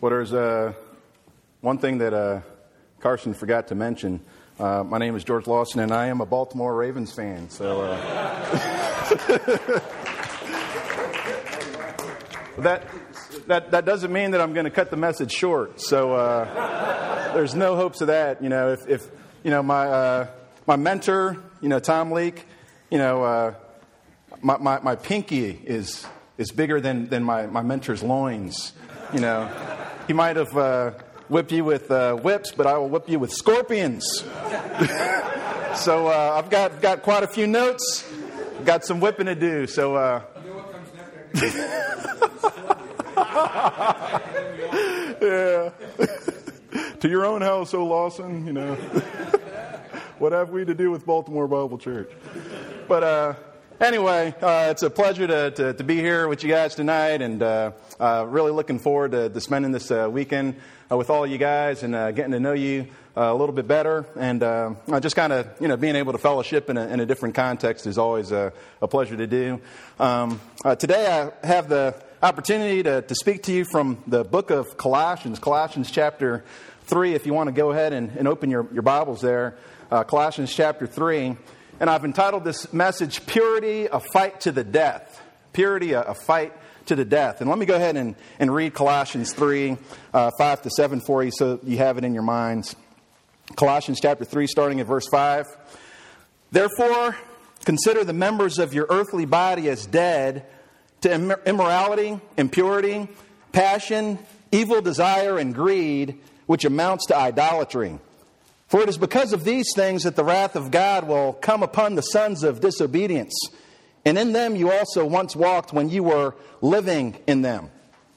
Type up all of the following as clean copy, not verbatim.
Well, there's one thing that Carson forgot to mention. My name is George Lawson, and I am a Baltimore Ravens fan. So that doesn't mean that I'm going to cut the message short. So there's no hopes of that. You know, if you know my mentor, you know, Tom Leake, you know, my pinky is bigger than my mentor's loins. You know, he might have whipped you with whips, but I will whip you with scorpions. So I've got quite a few notes. Got some whipping to do. So. You know what comes next? Yeah. To your own house, O Lawson. You know. What have we to do with Baltimore Bible Church? But anyway, it's a pleasure to be here with you guys tonight, and really looking forward to spending this weekend with all you guys and getting to know you a little bit better, and just kind of being able to fellowship in a different context is always a pleasure to do. Today I have the opportunity to speak to you from the book of Colossians chapter 3. If you want to go ahead and open your Bibles there, Colossians chapter 3. And I've entitled this message, Purity, a Fight to the Death. Purity, a Fight to the Death. And let me go ahead and read Colossians 3, 5 to 7 for you so you have it in your minds. Colossians chapter 3, starting at verse 5. Therefore, consider the members of your earthly body as dead to immorality, impurity, passion, evil desire, and greed, which amounts to idolatry. For it is because of these things that the wrath of God will come upon the sons of disobedience. And in them you also once walked when you were living in them.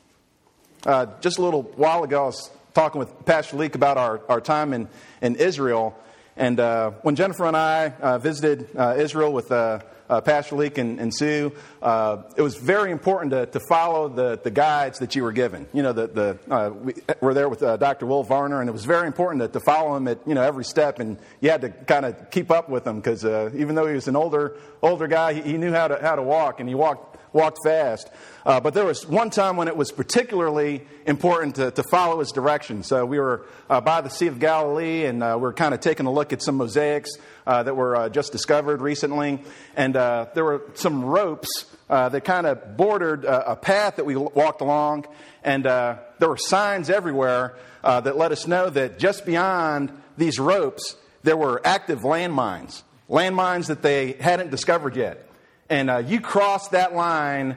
Just a little while ago I was talking with Pastor Leek about our time in Israel. And when Jennifer and I visited Israel with Pastor Leek and Sue, it was very important to follow the guides that you were given. You know, we're there with Dr. Will Varner, and it was very important to follow him at every step, and you had to kind of keep up with him because even though he was an older guy, he knew how to walk, and he walked fast. But there was one time when it was particularly important to follow his directions. So we were by the Sea of Galilee, and we were kind of taking a look at some mosaics that were just discovered recently. And there were some ropes that kind of bordered a path that we walked along. And there were signs everywhere that let us know that just beyond these ropes, there were active landmines that they hadn't discovered yet. And you crossed that line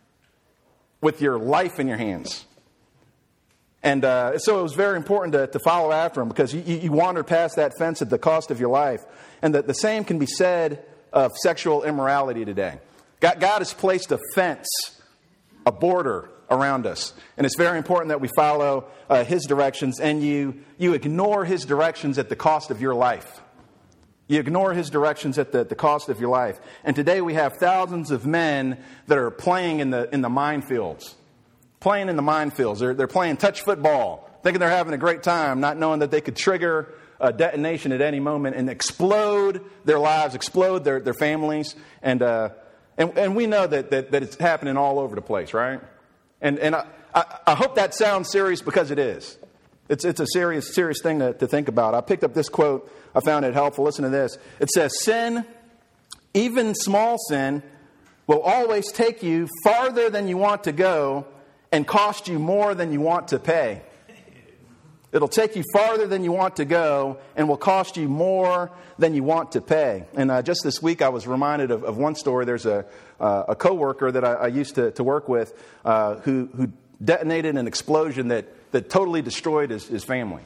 with your life in your hands. And so it was very important to follow after him because you wandered past that fence at the cost of your life. And the same can be said of sexual immorality today. God has placed a fence, a border around us. And it's very important that we follow His directions, and you ignore His directions at the cost of your life. You ignore His directions at the cost of your life. And today we have thousands of men that are playing in the minefields. Playing in the minefields. They're playing touch football, thinking they're having a great time, not knowing that they could trigger a detonation at any moment and explode their lives, explode their families. And we know that it's happening all over the place, right? And I hope that sounds serious because it is. It's a serious thing to think about. I picked up this quote. I found it helpful. Listen to this. It says, sin, even small sin, will always take you farther than you want to go and cost you more than you want to pay. It'll take you farther than you want to go and will cost you more than you want to pay. And just this week I was reminded of one story. There's a coworker that I used to work with who detonated an explosion that totally destroyed his family.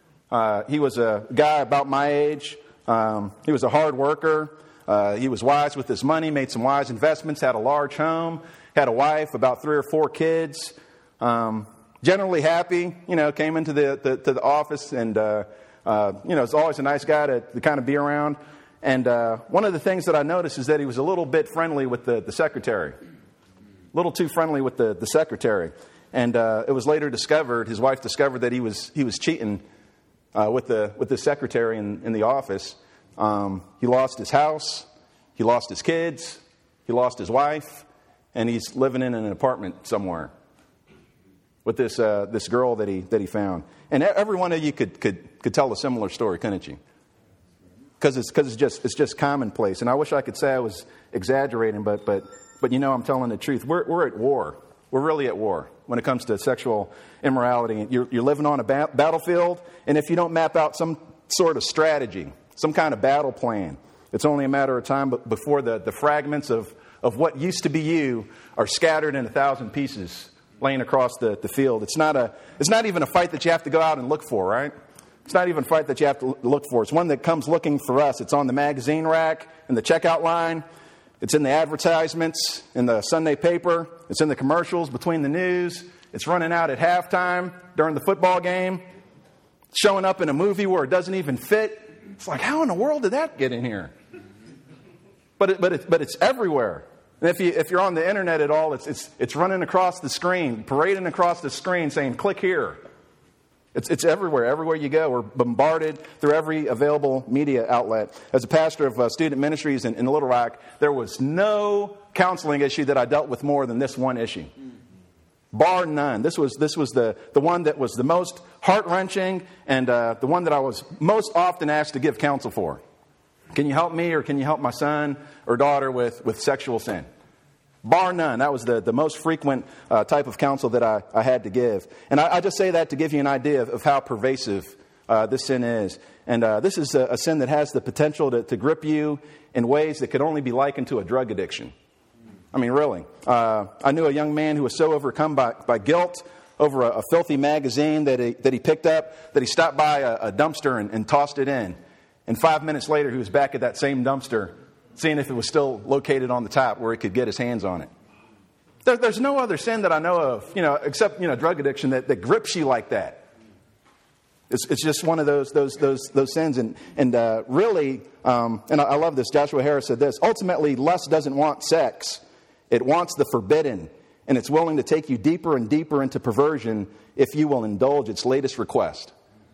He was a guy about my age. He was a hard worker. He was wise with his money, made some wise investments, had a large home, had a wife, about 3 or 4 kids. Generally happy, came into the office, and it's always a nice guy to kind of be around. And one of the things that I noticed is that he was a little bit friendly with the secretary, a little too friendly with the secretary. And it was later discovered, his wife discovered that he was cheating with the secretary in the office. He lost his house, he lost his kids, he lost his wife, and he's living in an apartment somewhere. with this girl that he found. And every one of you could tell a similar story, couldn't you? Because it's just commonplace. And I wish I could say I was exaggerating, but I'm telling the truth. We're at war. We're really at war when it comes to sexual immorality. You're living on a battlefield, and if you don't map out some sort of strategy, some kind of battle plan, it's only a matter of time before the fragments of what used to be you are scattered in 1,000 pieces, laying across the field. It's not even a fight that you have to go out and look for, right? It's not even a fight that you have to look for. It's one that comes looking for us. It's on the magazine rack, in the checkout line. It's in the advertisements, in the Sunday paper. It's in the commercials between the news. It's running out at halftime during the football game. It's showing up in a movie where it doesn't even fit. It's like, how in the world did that get in here? But it's everywhere. And if you're on the internet at all, it's running across the screen, parading across the screen, saying, "Click here." It's everywhere. Everywhere you go, we're bombarded through every available media outlet. As a pastor of student ministries in Little Rock, there was no counseling issue that I dealt with more than this one issue, bar none. This was the one that was the most heart-wrenching and the one that I was most often asked to give counsel for. Can you help me, or can you help my son or daughter with sexual sin? Bar none. That was the most frequent type of counsel that I had to give. And I just say that to give you an idea of how pervasive this sin is. And this is a sin that has the potential to grip you in ways that could only be likened to a drug addiction. I mean, really. I knew a young man who was so overcome by guilt over a filthy magazine that he picked up, that he stopped by a dumpster and tossed it in. And 5 minutes later, he was back at that same dumpster, seeing if it was still located on the top where he could get his hands on it. There's no other sin that I know of, except drug addiction that grips you like that. It's just one of those sins, and really, and I love this. Joshua Harris said this: ultimately, lust doesn't want sex; it wants the forbidden, and it's willing to take you deeper and deeper into perversion if you will indulge its latest request.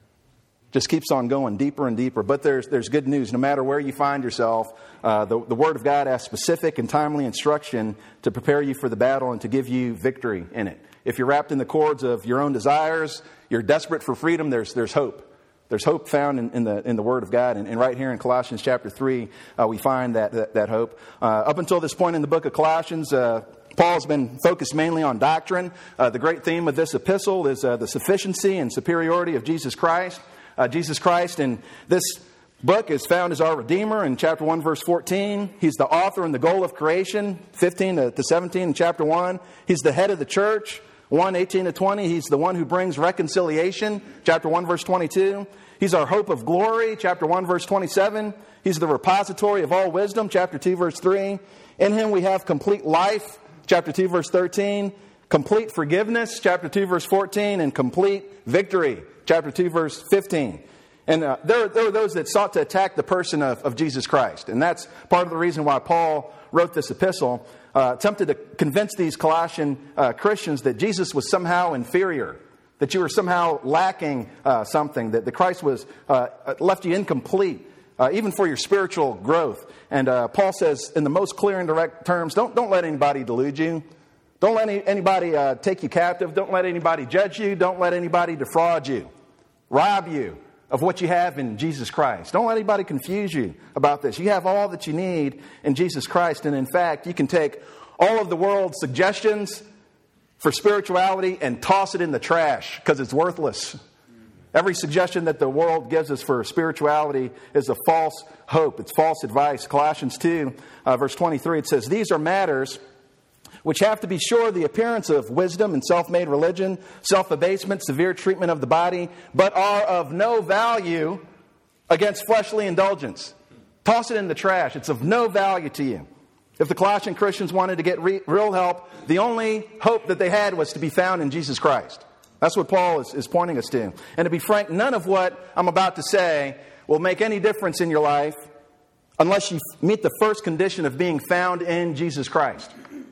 Just keeps on going deeper and deeper. But there's good news. No matter where you find yourself, the Word of God has specific and timely instruction to prepare you for the battle and to give you victory in it. If you're wrapped in the cords of your own desires, you're desperate for freedom, there's hope. There's hope found in the Word of God. And right here in Colossians chapter 3, we find that hope. Up until this point in the book of Colossians, Paul's been focused mainly on doctrine. The great theme of this epistle is the sufficiency and superiority of Jesus Christ. Jesus Christ in this book is found as our Redeemer in chapter 1, verse 14. He's the author and the goal of creation, 15 to 17 in chapter 1. He's the head of the church, 1, 18 to 20. He's the one who brings reconciliation, chapter 1, verse 22. He's our hope of glory, chapter 1, verse 27. He's the repository of all wisdom, chapter 2, verse 3. In Him we have complete life, chapter 2, verse 13. Complete forgiveness, chapter 2, verse 14. And complete victory, chapter 2, verse 15. And there are those that sought to attack the person of Jesus Christ. And that's part of the reason why Paul wrote this epistle, attempted to convince these Colossian Christians that Jesus was somehow inferior, that you were somehow lacking something, that the Christ was left you incomplete, even for your spiritual growth. And Paul says in the most clear and direct terms, don't let anybody delude you. Don't let anybody take you captive. Don't let anybody judge you. Don't let anybody defraud you, rob you of what you have in Jesus Christ. Don't let anybody confuse you about this. You have all that you need in Jesus Christ. And in fact, you can take all of the world's suggestions for spirituality and toss it in the trash because it's worthless. Every suggestion that the world gives us for spirituality is a false hope. It's false advice. Colossians 2, verse 23, it says, "These are matters which have to be sure the appearance of wisdom and self-made religion, self-abasement, severe treatment of the body, but are of no value against fleshly indulgence." Toss it in the trash. It's of no value to you. If the Colossian Christians wanted to get real help, the only hope that they had was to be found in Jesus Christ. That's what Paul is pointing us to. And to be frank, none of what I'm about to say will make any difference in your life unless you meet the first condition of being found in Jesus Christ.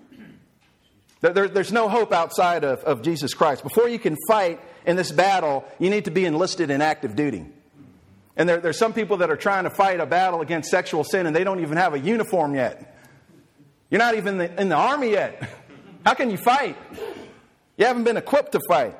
There's no hope outside of Jesus Christ. Before you can fight in this battle, you need to be enlisted in active duty. And there's some people that are trying to fight a battle against sexual sin and they don't even have a uniform yet. You're not even in the army yet. How can you fight? You haven't been equipped to fight.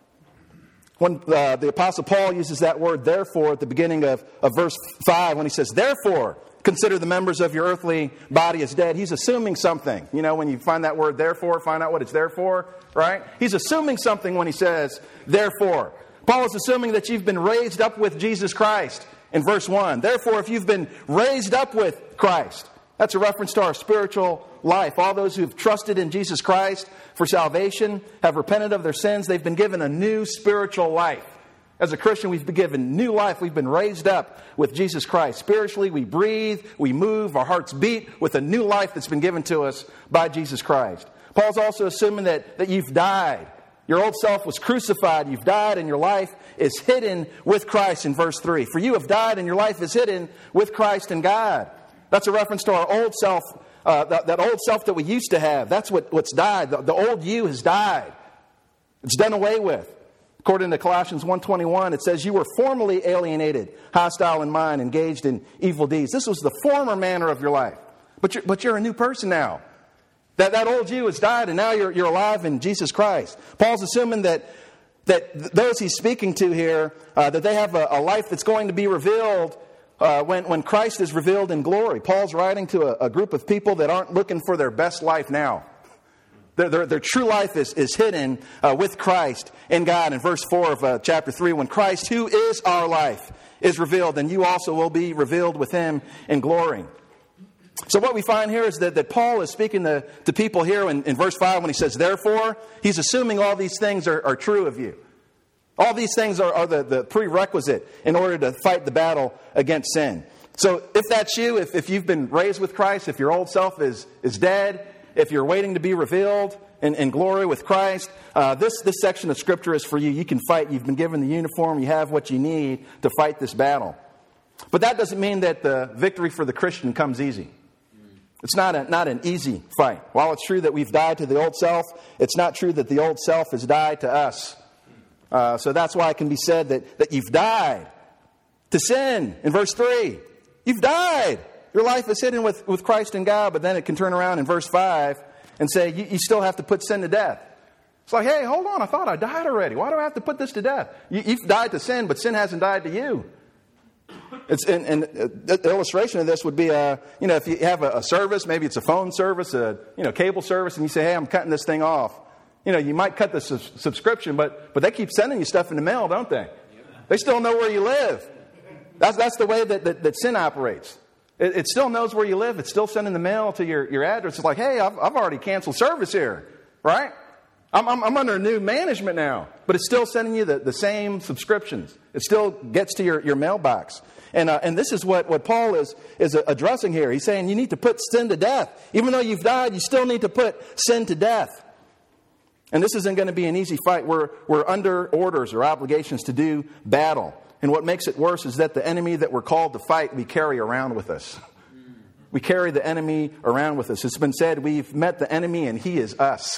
When the Apostle Paul uses that word therefore at the beginning of verse 5, when he says, therefore, consider the members of your earthly body as dead, he's assuming something. You know, when you find that word therefore, find out what it's there for, right? He's assuming something when he says therefore. Paul is assuming that you've been raised up with Jesus Christ in verse 1. Therefore, if you've been raised up with Christ, that's a reference to our spiritual life. All those who've trusted in Jesus Christ for salvation, have repented of their sins, they've been given a new spiritual life. As a Christian, we've been given new life. We've been raised up with Jesus Christ. Spiritually, we breathe, we move, our hearts beat with a new life that's been given to us by Jesus Christ. Paul's also assuming that you've died. Your old self was crucified. You've died and your life is hidden with Christ in verse 3. For you have died and your life is hidden with Christ in God. That's a reference to our old self, that old self that we used to have. That's what's died. The old you has died. It's done away with. According to Colossians 1:21, it says, you were formerly alienated, hostile in mind, engaged in evil deeds. This was the former manner of your life. But you're a new person now. That old you has died, and now you're alive in Jesus Christ. Paul's assuming that those he's speaking to here, that they have a life that's going to be revealed when Christ is revealed in glory. Paul's writing to a group of people that aren't looking for their best life now. Their true life is hidden with Christ in God. In verse 4 of chapter 3, when Christ, who is our life, is revealed, then you also will be revealed with Him in glory. So what we find here is that Paul is speaking to people here in verse 5 when he says, therefore, he's assuming all these things are true of you. All these things are the prerequisite in order to fight the battle against sin. So if that's you, if you've been raised with Christ, if your old self is dead, if you're waiting to be revealed in glory with Christ, this section of Scripture is for you. You can fight. You've been given the uniform. You have what you need to fight this battle. But that doesn't mean that the victory for the Christian comes easy. It's not an easy fight. While it's true that we've died to the old self, it's not true that the old self has died to us. So that's why it can be said that you've died to sin. In verse 3, you've died. Your life is hidden with Christ in God, but then it can turn around in verse 5 and say, you still have to put sin to death. It's like, hey, hold on, I thought I died already. Why do I have to put this to death? You've died to sin, but sin hasn't died to you. And the illustration of this would be, if you have a service, maybe it's a phone service, a cable service, and you say, hey, I'm cutting this thing off. You might cut the subscription, but they keep sending you stuff in the mail, don't they? They still know where you live. That's the way that sin operates. It still knows where you live. It's still sending the mail to your address. It's like, hey, I've already canceled service here, right? I'm under new management now, but it's still sending you the same subscriptions. It still gets to your mailbox. And this is what Paul is addressing here. He's saying you need to put sin to death. Even though you've died, you still need to put sin to death. And this isn't going to be an easy fight. We're under orders or obligations to do battle. And what makes it worse is that the enemy that we're called to fight, we carry around with us. We carry the enemy around with us. It's been said we've met the enemy and he is us.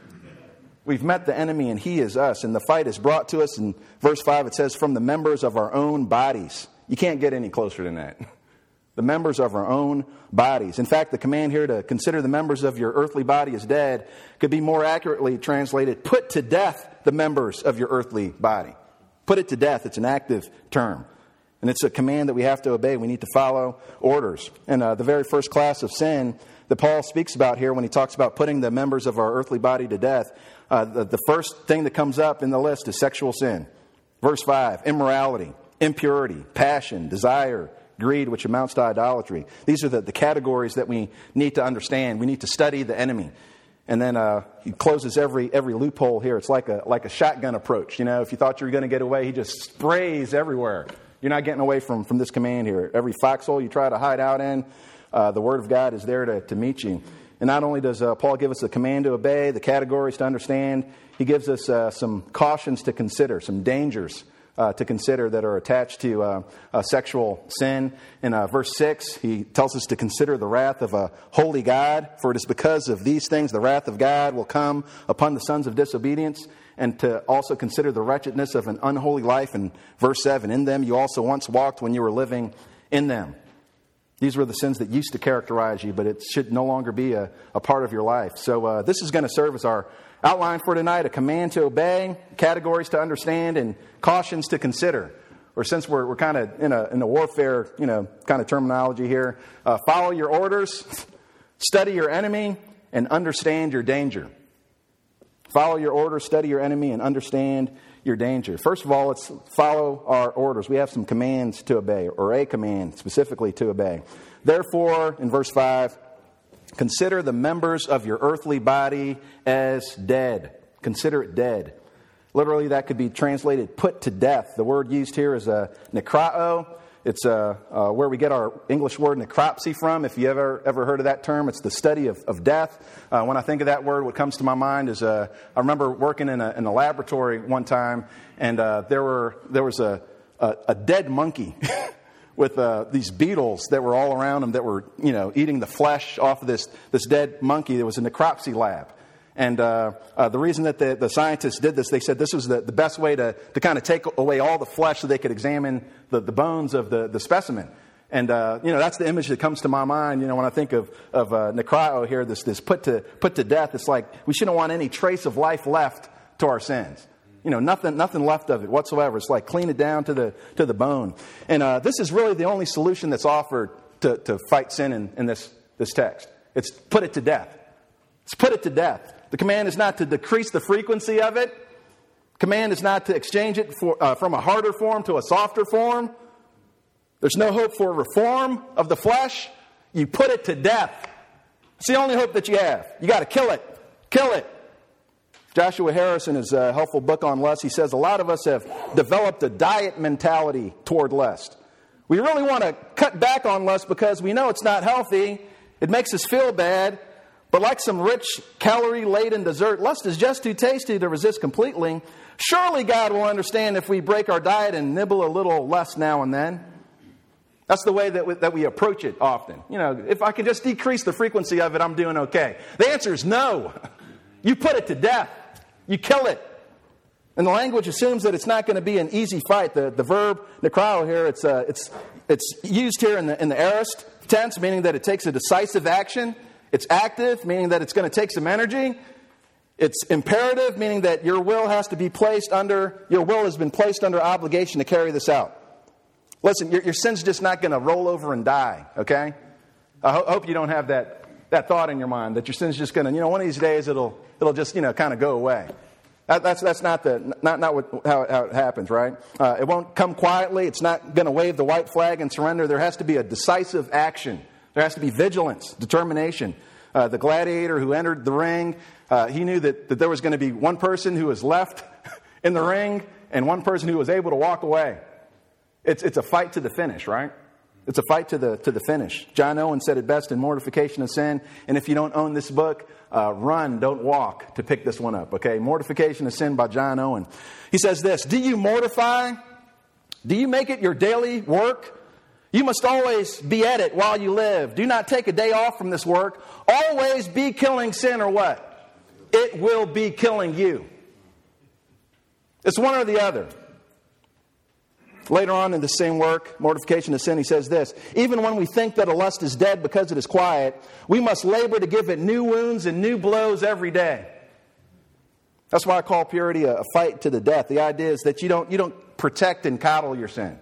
We've met the enemy and he is us. And the fight is brought to us. In verse 5 it says, from the members of our own bodies. You can't get any closer than that. The members of our own bodies. In fact, the command here to consider the members of your earthly body as dead could be more accurately translated, put to death the members of your earthly body. Put it to death. It's an active term. And it's a command that we have to obey. We need to follow orders. And the very first class of sin that Paul speaks about here when he talks about putting the members of our earthly body to death, the first thing that comes up in the list is sexual sin. Verse 5, immorality, impurity, passion, desire, greed, which amounts to idolatry. These are the categories that we need to understand. We need to study the enemy. And then he closes every loophole here. It's like a shotgun approach. If you thought you were going to get away, he just sprays everywhere. You're not getting away from this command here. Every foxhole you try to hide out in, the Word of God is there to meet you. And not only does Paul give us the command to obey, the categories to understand, he gives us some cautions to consider, some dangers to consider that are attached to sexual sin. In verse 6, he tells us to consider the wrath of a holy God. For it is because of these things the wrath of God will come upon the sons of disobedience. And to also consider the wretchedness of an unholy life. In verse 7, in them you also once walked when you were living in them. These were the sins that used to characterize you, but it should no longer be a part of your life. So this is going to serve as our Outline for tonight, a command to obey, categories to understand, and cautions to consider. Or since we're kind of in a warfare, kind of terminology here, follow your orders, study your enemy, and understand your danger. Follow your orders, study your enemy, and understand your danger. First of all, let's follow our orders. We have some commands to obey, or a command specifically to obey. Therefore, in verse 5, consider the members of your earthly body as dead. Consider it dead. Literally, that could be translated put to death. The word used here is nekrao. It's where we get our English word necropsy from. If you ever heard of that term, it's the study of death. When I think of that word, what comes to my mind is I remember working in a laboratory one time, and there was a dead monkey with these beetles that were all around him that were eating the flesh off of this dead monkey. There was a necropsy lab. And the reason that the scientists did this, they said this was the best way to kind of take away all the flesh so they could examine the bones of the specimen. And, that's the image that comes to my mind, when I think of necryo here, this put to death. It's like we shouldn't want any trace of life left to our sins. Nothing left of it whatsoever. It's like clean it down to the bone. And this is really the only solution that's offered to fight sin in this text. It's put it to death. It's put it to death. The command is not to decrease the frequency of it. Command is not to exchange it from a harder form to a softer form. There's no hope for reform of the flesh. You put it to death. It's the only hope that you have. You got to kill it. Kill it. Joshua Harris, in his helpful book on lust, he says, a lot of us have developed a diet mentality toward lust. We really want to cut back on lust because we know it's not healthy. It makes us feel bad. But like some rich, calorie-laden dessert, lust is just too tasty to resist completely. Surely God will understand if we break our diet and nibble a little less now and then. That's the way that we approach it often. If I can just decrease the frequency of it, I'm doing okay. The answer is no. You put it to death. You kill it. And the language assumes that it's not going to be an easy fight. The verb nekrao here, it's used here in the aorist tense, meaning that it takes a decisive action. It's active, meaning that it's going to take some energy. It's imperative, meaning that your will has been placed under obligation to carry this out. Listen, your sin's just not going to roll over and die, okay? I hope you don't have that thought in your mind that your sin's just going to, one of these days it'll just, kind of go away. That's not how it happens, right? It won't come quietly. It's not going to wave the white flag and surrender. There has to be a decisive action. There has to be vigilance, determination. The gladiator who entered the ring, he knew that there was going to be one person who was left in the ring and one person who was able to walk away. It's a fight to the finish, right? It's a fight to the finish. John Owen said it best in Mortification of Sin. And if you don't own this book, run, don't walk to pick this one up, okay? Mortification of Sin by John Owen. He says this, do you mortify? Do you make it your daily work? You must always be at it while you live. Do not take a day off from this work. Always be killing sin or what? It will be killing you. It's one or the other. Later on in the same work, Mortification of Sin, he says this, even when we think that a lust is dead because it is quiet, we must labor to give it new wounds and new blows every day. That's why I call purity a fight to the death. The idea is that you don't protect and coddle your sin.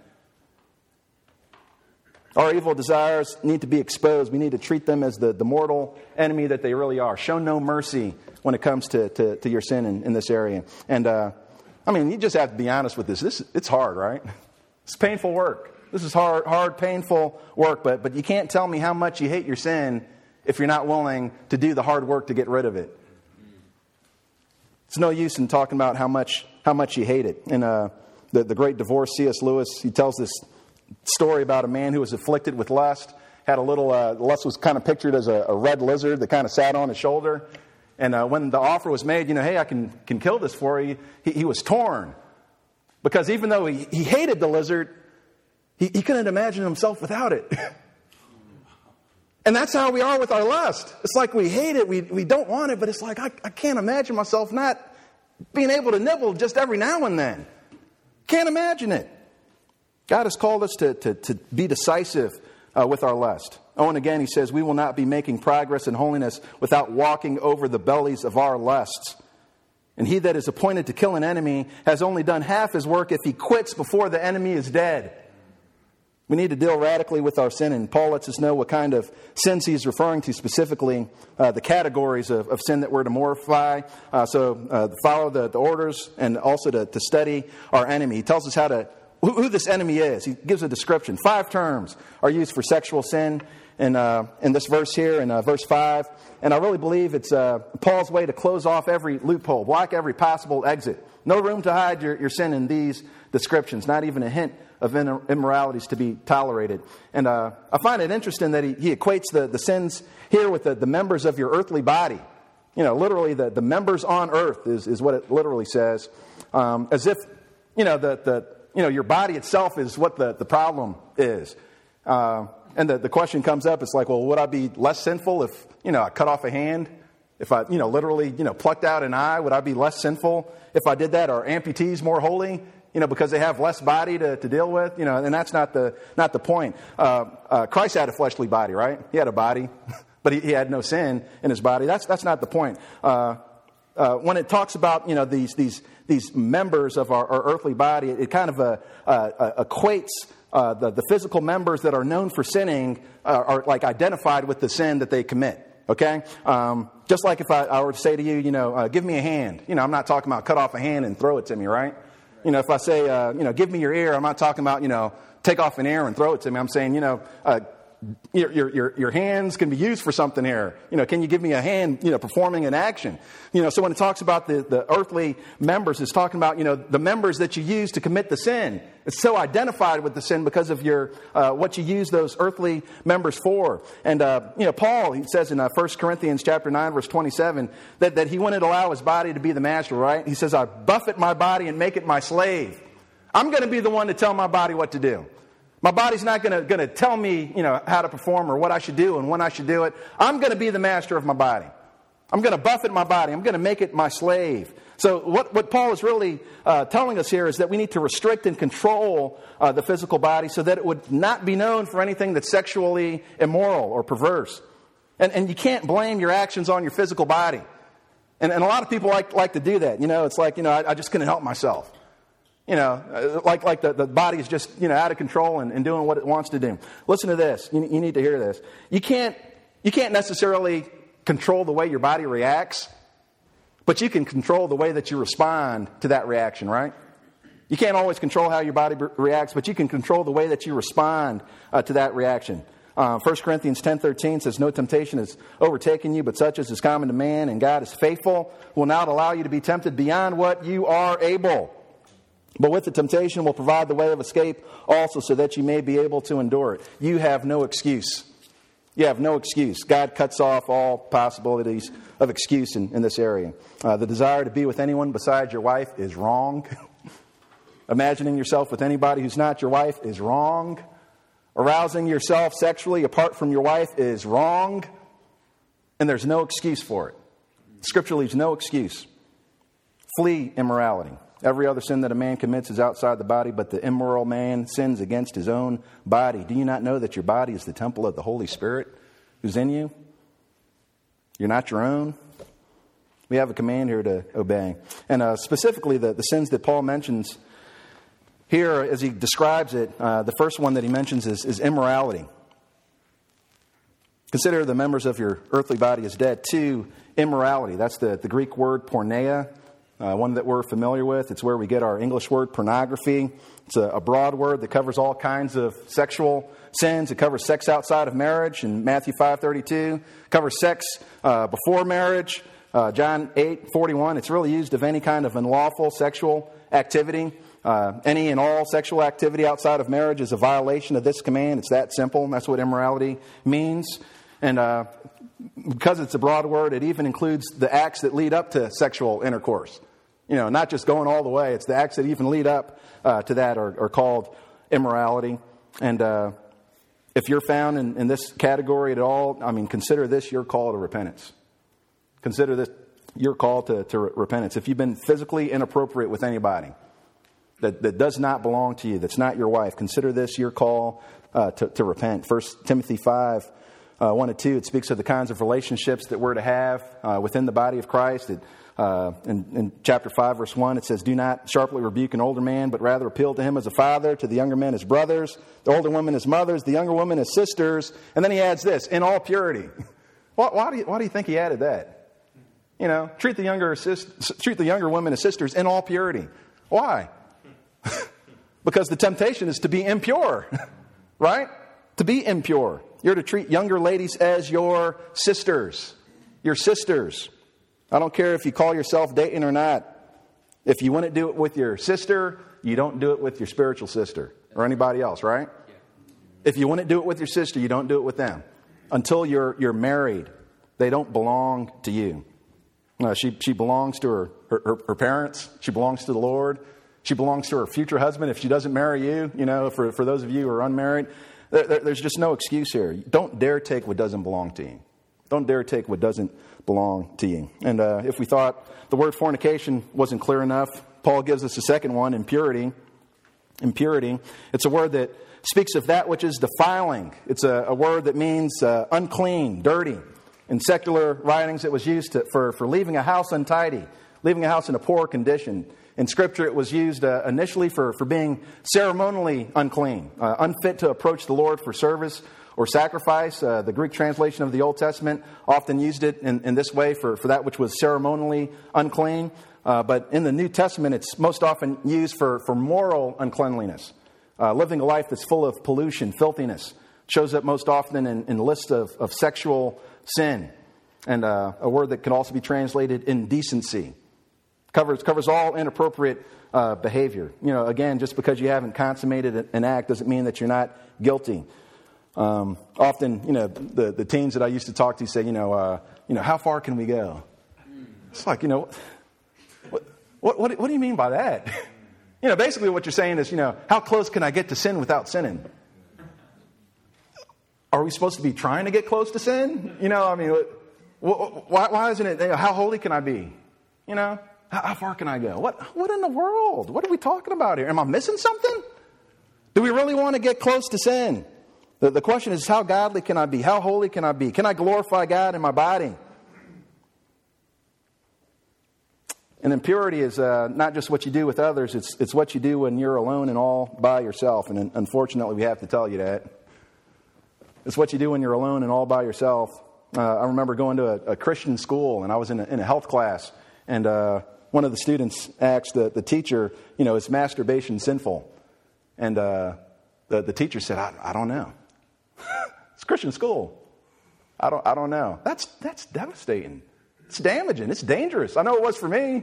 Our evil desires need to be exposed. We need to treat them as the mortal enemy that they really are. Show no mercy when it comes to your sin in this area. And, you just have to be honest with this. It's hard, right? It's painful work. This is hard, painful work. But you can't tell me how much you hate your sin if you're not willing to do the hard work to get rid of it. It's no use in talking about how much you hate it. In the great divorce, C.S. Lewis, he tells this story about a man who was afflicted with lust. Had a little, lust was kind of pictured as a red lizard that kind of sat on his shoulder. And when the offer was made, hey, I can kill this for you, he was torn. Because even though he hated the lizard, he couldn't imagine himself without it. And that's how we are with our lust. It's like we hate it, we don't want it, but it's like I can't imagine myself not being able to nibble just every now and then. Can't imagine it. God has called us to be decisive with our lust. Oh, and again, he says, we will not be making progress in holiness without walking over the bellies of our lusts. And he that is appointed to kill an enemy has only done half his work if he quits before the enemy is dead. We need to deal radically with our sin, and Paul lets us know what kind of sins he's referring to specifically, the categories of sin that we're to mortify. So follow the orders and also to study our enemy. He tells us who this enemy is. He gives a description. 5 terms are used for sexual sin in this verse here, in verse 5. And I really believe it's Paul's way to close off every loophole, block every possible exit. No room to hide your sin in these descriptions, not even a hint of immoralities to be tolerated. And I find it interesting that he equates the sins here with the members of your earthly body. Literally the members on earth is what it literally says. As if, your body itself is what the problem is. And the question comes up, it's like, well, would I be less sinful if, I cut off a hand? If I, literally, plucked out an eye, would I be less sinful if I did that? Are amputees more holy? Because they have less body to deal with, and that's not the point. Christ had a fleshly body, right? He had a body, but he had no sin in his body. That's not the point. When it talks about, these members of our earthly body, it kind of equates the physical members that are known for sinning are like identified with the sin that they commit. Okay? Just like if I were to say to you, give me a hand. I'm not talking about cut off a hand and throw it to me, right? If I say, give me your ear, I'm not talking about, take off an ear and throw it to me. I'm saying, your hands can be used for something here. Can you give me a hand, performing an action? So when it talks about the earthly members, it's talking about, the members that you use to commit the sin. It's so identified with the sin because of your what you use those earthly members for. And, Paul, he says in 1 Corinthians chapter 9, verse 27, that he wouldn't allow his body to be the master, right? He says, I buffet my body and make it my slave. I'm going to be the one to tell my body what to do. My body's not going to tell me, how to perform or what I should do and when I should do it. I'm going to be the master of my body. I'm going to buffet my body. I'm going to make it my slave. So what Paul is really telling us here is that we need to restrict and control the physical body so that it would not be known for anything that's sexually immoral or perverse. And you can't blame your actions on your physical body. And a lot of people like to do that. It's like, I just couldn't help myself. Like the body is just, out of control and doing what it wants to do. Listen to this. You need to hear this. You can't necessarily control the way your body reacts, but you can control the way that you respond to that reaction, right? You can't always control how your body reacts, but you can control the way that you respond to that reaction. 1 Corinthians 10:13 says, no temptation has overtaken you, but such as is common to man, and God is faithful, will not allow you to be tempted beyond what you are able. But with the temptation will provide the way of escape also so that you may be able to endure it. You have no excuse. You have no excuse. God cuts off all possibilities of excuse in this area. The desire to be with anyone besides your wife is wrong. Imagining yourself with anybody who's not your wife is wrong. Arousing yourself sexually apart from your wife is wrong. And there's no excuse for it. Scripture leaves no excuse. Flee immorality. Every other sin that a man commits is outside the body, but the immoral man sins against his own body. Do you not know that your body is the temple of the Holy Spirit who's in you? You're not your own. We have a command here to obey. And specifically the sins that Paul mentions here as he describes it, the first one that he mentions is immorality. Consider the members of your earthly body as dead. 2, immorality. That's the Greek word porneia. One that we're familiar with. It's where we get our English word pornography. It's a broad word that covers all kinds of sexual sins. It covers sex outside of marriage in Matthew 5:32. It covers sex before marriage. John 8:41. It's really used of any kind of unlawful sexual activity. Any and all sexual activity outside of marriage is a violation of this command. It's that simple. That's what immorality means. And because it's a broad word, it even includes the acts that lead up to sexual intercourse. Not just going all the way. It's the acts that even lead up to that are called immorality. And if you're found in this category at all, consider this your call to repentance. Consider this your call to repentance. If you've been physically inappropriate with anybody that does not belong to you, that's not your wife, consider this your call to repent. 1 Timothy 5, 1 and 2, it speaks of the kinds of relationships that we're to have within the body of Christ. In chapter 5, verse 1, it says, "Do not sharply rebuke an older man, but rather appeal to him as a father, to the younger men as brothers, the older women as mothers, the younger women as sisters." And then he adds this, "in all purity." Why do you think he added that? Treat the younger women as sisters in all purity. Why? Because the temptation is to be impure, right? To be impure. You're to treat younger ladies as your sisters. Your sisters. I don't care if you call yourself dating or not. If you wouldn't do it with your sister, you don't do it with your spiritual sister or anybody else, right? If you wouldn't do it with your sister, you don't do it with them. Until you're married, they don't belong to you. She belongs to her parents. She belongs to the Lord. She belongs to her future husband if she doesn't marry you. For those of you who are unmarried, there's just no excuse here. Don't dare take what doesn't belong to you. Don't dare take what doesn't belong to you. And if we thought the word fornication wasn't clear enough, Paul gives us a second one, impurity. Impurity. It's a word that speaks of that which is defiling. It's a word that means unclean, dirty. In secular writings, it was used for leaving a house untidy, leaving a house in a poor condition. In Scripture, it was used initially for being ceremonially unclean, unfit to approach the Lord for service or sacrifice. The Greek translation of the Old Testament often used it in this way for that which was ceremonially unclean. But in the New Testament, it's most often used for moral uncleanliness, living a life that's full of pollution, filthiness. Shows up most often in lists of sexual sin, and a word that can also be translated indecency. Covers all inappropriate behavior. Again, just because you haven't consummated an act doesn't mean that you're not guilty. Often, the teens that I used to talk to say, how far can we go? It's like, what do you mean by that? Basically what you're saying is, how close can I get to sin without sinning? Are we supposed to be trying to get close to sin? Why isn't it, how holy can I be? How far can I go? What in the world? What are we talking about here? Am I missing something? Do we really want to get close to sin? The question is, how godly can I be? How holy can I be? Can I glorify God in my body? And impurity is not just what you do with others. It's what you do when you're alone and all by yourself. And unfortunately, we have to tell you that. It's what you do when you're alone and all by yourself. I remember going to a Christian school, and I was in a health class. And one of the students asked the teacher, is masturbation sinful? And the teacher said, I don't know. It's Christian school. I don't know. That's devastating. It's damaging. It's dangerous. I know it was for me.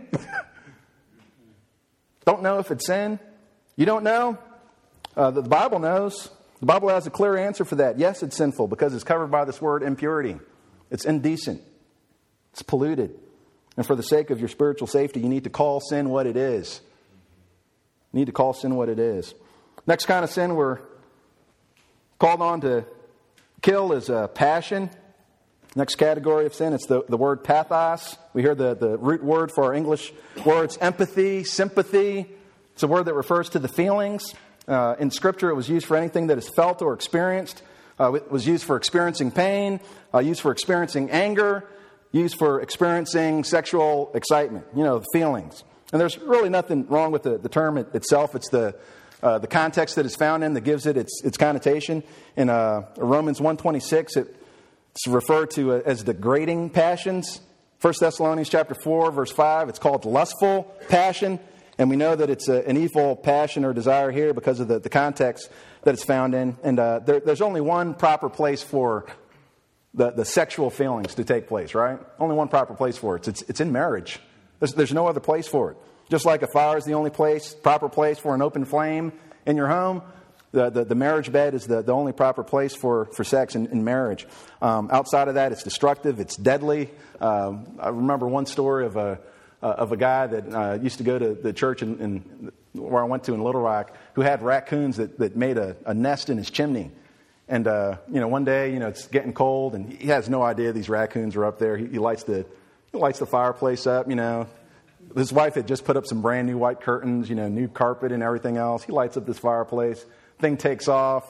Don't know if it's sin. You don't know? The Bible knows. The Bible has a clear answer for that. Yes, it's sinful because it's covered by this word impurity. It's indecent. It's polluted. And for the sake of your spiritual safety, you need to call sin what it is. You need to call sin what it is. Next kind of sin we're called on to kill is passion. Next category of sin, it's the word pathos. We hear the root word for our English words, empathy, sympathy. It's a word that refers to the feelings. In Scripture, it was used for anything that is felt or experienced. It was used for experiencing pain, used for experiencing anger, used for experiencing sexual excitement, feelings. And there's really nothing wrong with the term itself. It's the context that it's found in that gives it its connotation. In Romans 1:26, it's referred to as the grating passions. 1 Thessalonians chapter 4, verse 5, it's called lustful passion. And we know that it's an evil passion or desire here because of the context that it's found in. And there's only one proper place for the sexual feelings to take place, right? Only one proper place for it. It's in marriage. There's no other place for it. Just like a fire is the only proper place for an open flame in your home, the marriage bed is the only proper place for sex in marriage. Outside of that, it's destructive. It's deadly. I remember one story of a guy that used to go to the church in where I went to in Little Rock, who had raccoons that made a nest in his chimney. And one day, it's getting cold, and he has no idea these raccoons are up there. He lights the fireplace up. His wife had just put up some brand new white curtains, new carpet and everything else. He lights up this fireplace. Thing takes off.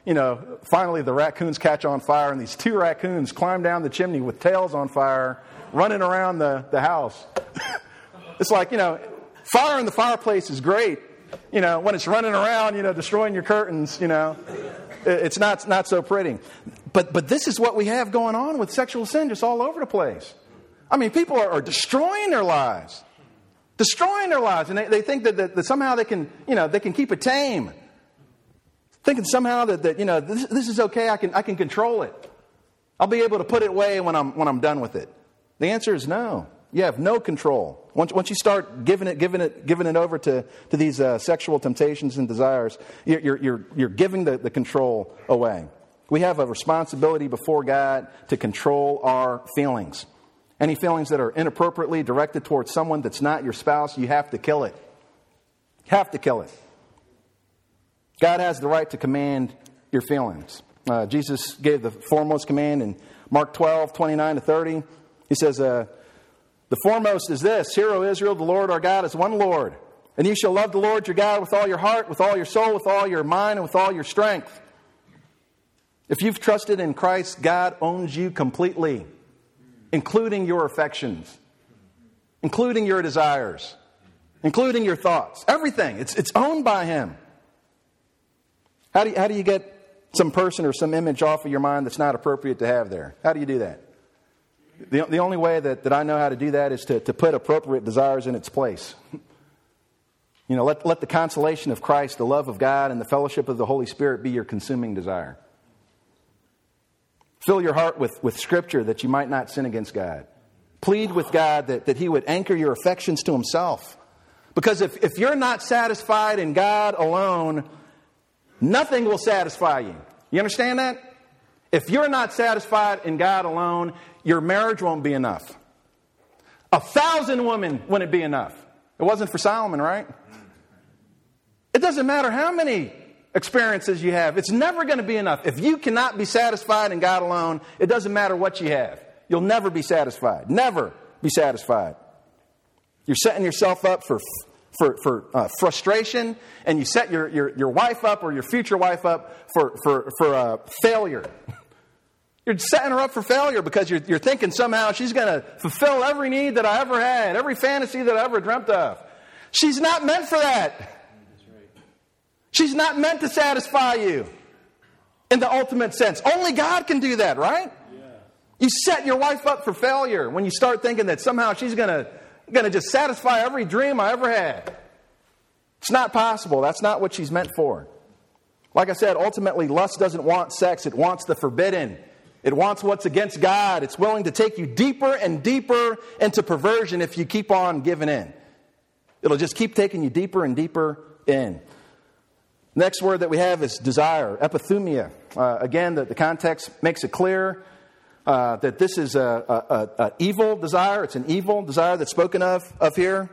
finally the raccoons catch on fire, and these 2 raccoons climb down the chimney with tails on fire, running around the house. It's like, fire in the fireplace is great. When it's running around, destroying your curtains, it's not so pretty. But this is what we have going on with sexual sin just all over the place. I mean, people are destroying their lives. And they think that somehow they can keep it tame. Thinking somehow that this is okay, I can control it. I'll be able to put it away when I'm done with it. The answer is no. You have no control. Once you start giving it over to these sexual temptations and desires, you're giving the control away. We have a responsibility before God to control our feelings. Any feelings that are inappropriately directed towards someone that's not your spouse, you have to kill it. You have to kill it. God has the right to command your feelings. Jesus gave the foremost command in Mark 12, 29 to 30. He says, the foremost is this: Hear, O Israel, the Lord our God is one Lord. And you shall love the Lord your God with all your heart, with all your soul, with all your mind, and with all your strength. If you've trusted in Christ, God owns you completely, including your affections, including your desires, including your thoughts. Everything. It's owned by Him. How do you get some person or some image off of your mind that's not appropriate to have there? How do you do that? The only way that I know how to do that is to put appropriate desires in its place. Let the consolation of Christ, the love of God, and the fellowship of the Holy Spirit be your consuming desire. Fill your heart with Scripture that you might not sin against God. Plead with God that He would anchor your affections to Himself. Because if you're not satisfied in God alone, nothing will satisfy you. You understand that? If you're not satisfied in God alone, your marriage won't be enough. 1,000 women wouldn't be enough. It wasn't for Solomon, right? It doesn't matter how many experiences you have. It's never going to be enough. If you cannot be satisfied in God alone, it doesn't matter what you have. You'll never be satisfied. Never be satisfied. You're setting yourself up for frustration, and you set your wife up or your future wife up for failure. You're setting her up for failure because you're thinking somehow she's going to fulfill every need that I ever had, every fantasy that I ever dreamt of. She's not meant for that. She's not meant to satisfy you in the ultimate sense. Only God can do that, right? Yeah. You set your wife up for failure when you start thinking that somehow she's going to just satisfy every dream I ever had. It's not possible. That's not what she's meant for. Like I said, ultimately, lust doesn't want sex. It wants the forbidden. It wants what's against God. It's willing to take you deeper and deeper into perversion if you keep on giving in. It'll just keep taking you deeper and deeper in. Next word that we have is desire, epithumia. Again, the context makes it clear that this is an evil desire. It's an evil desire that's spoken of here.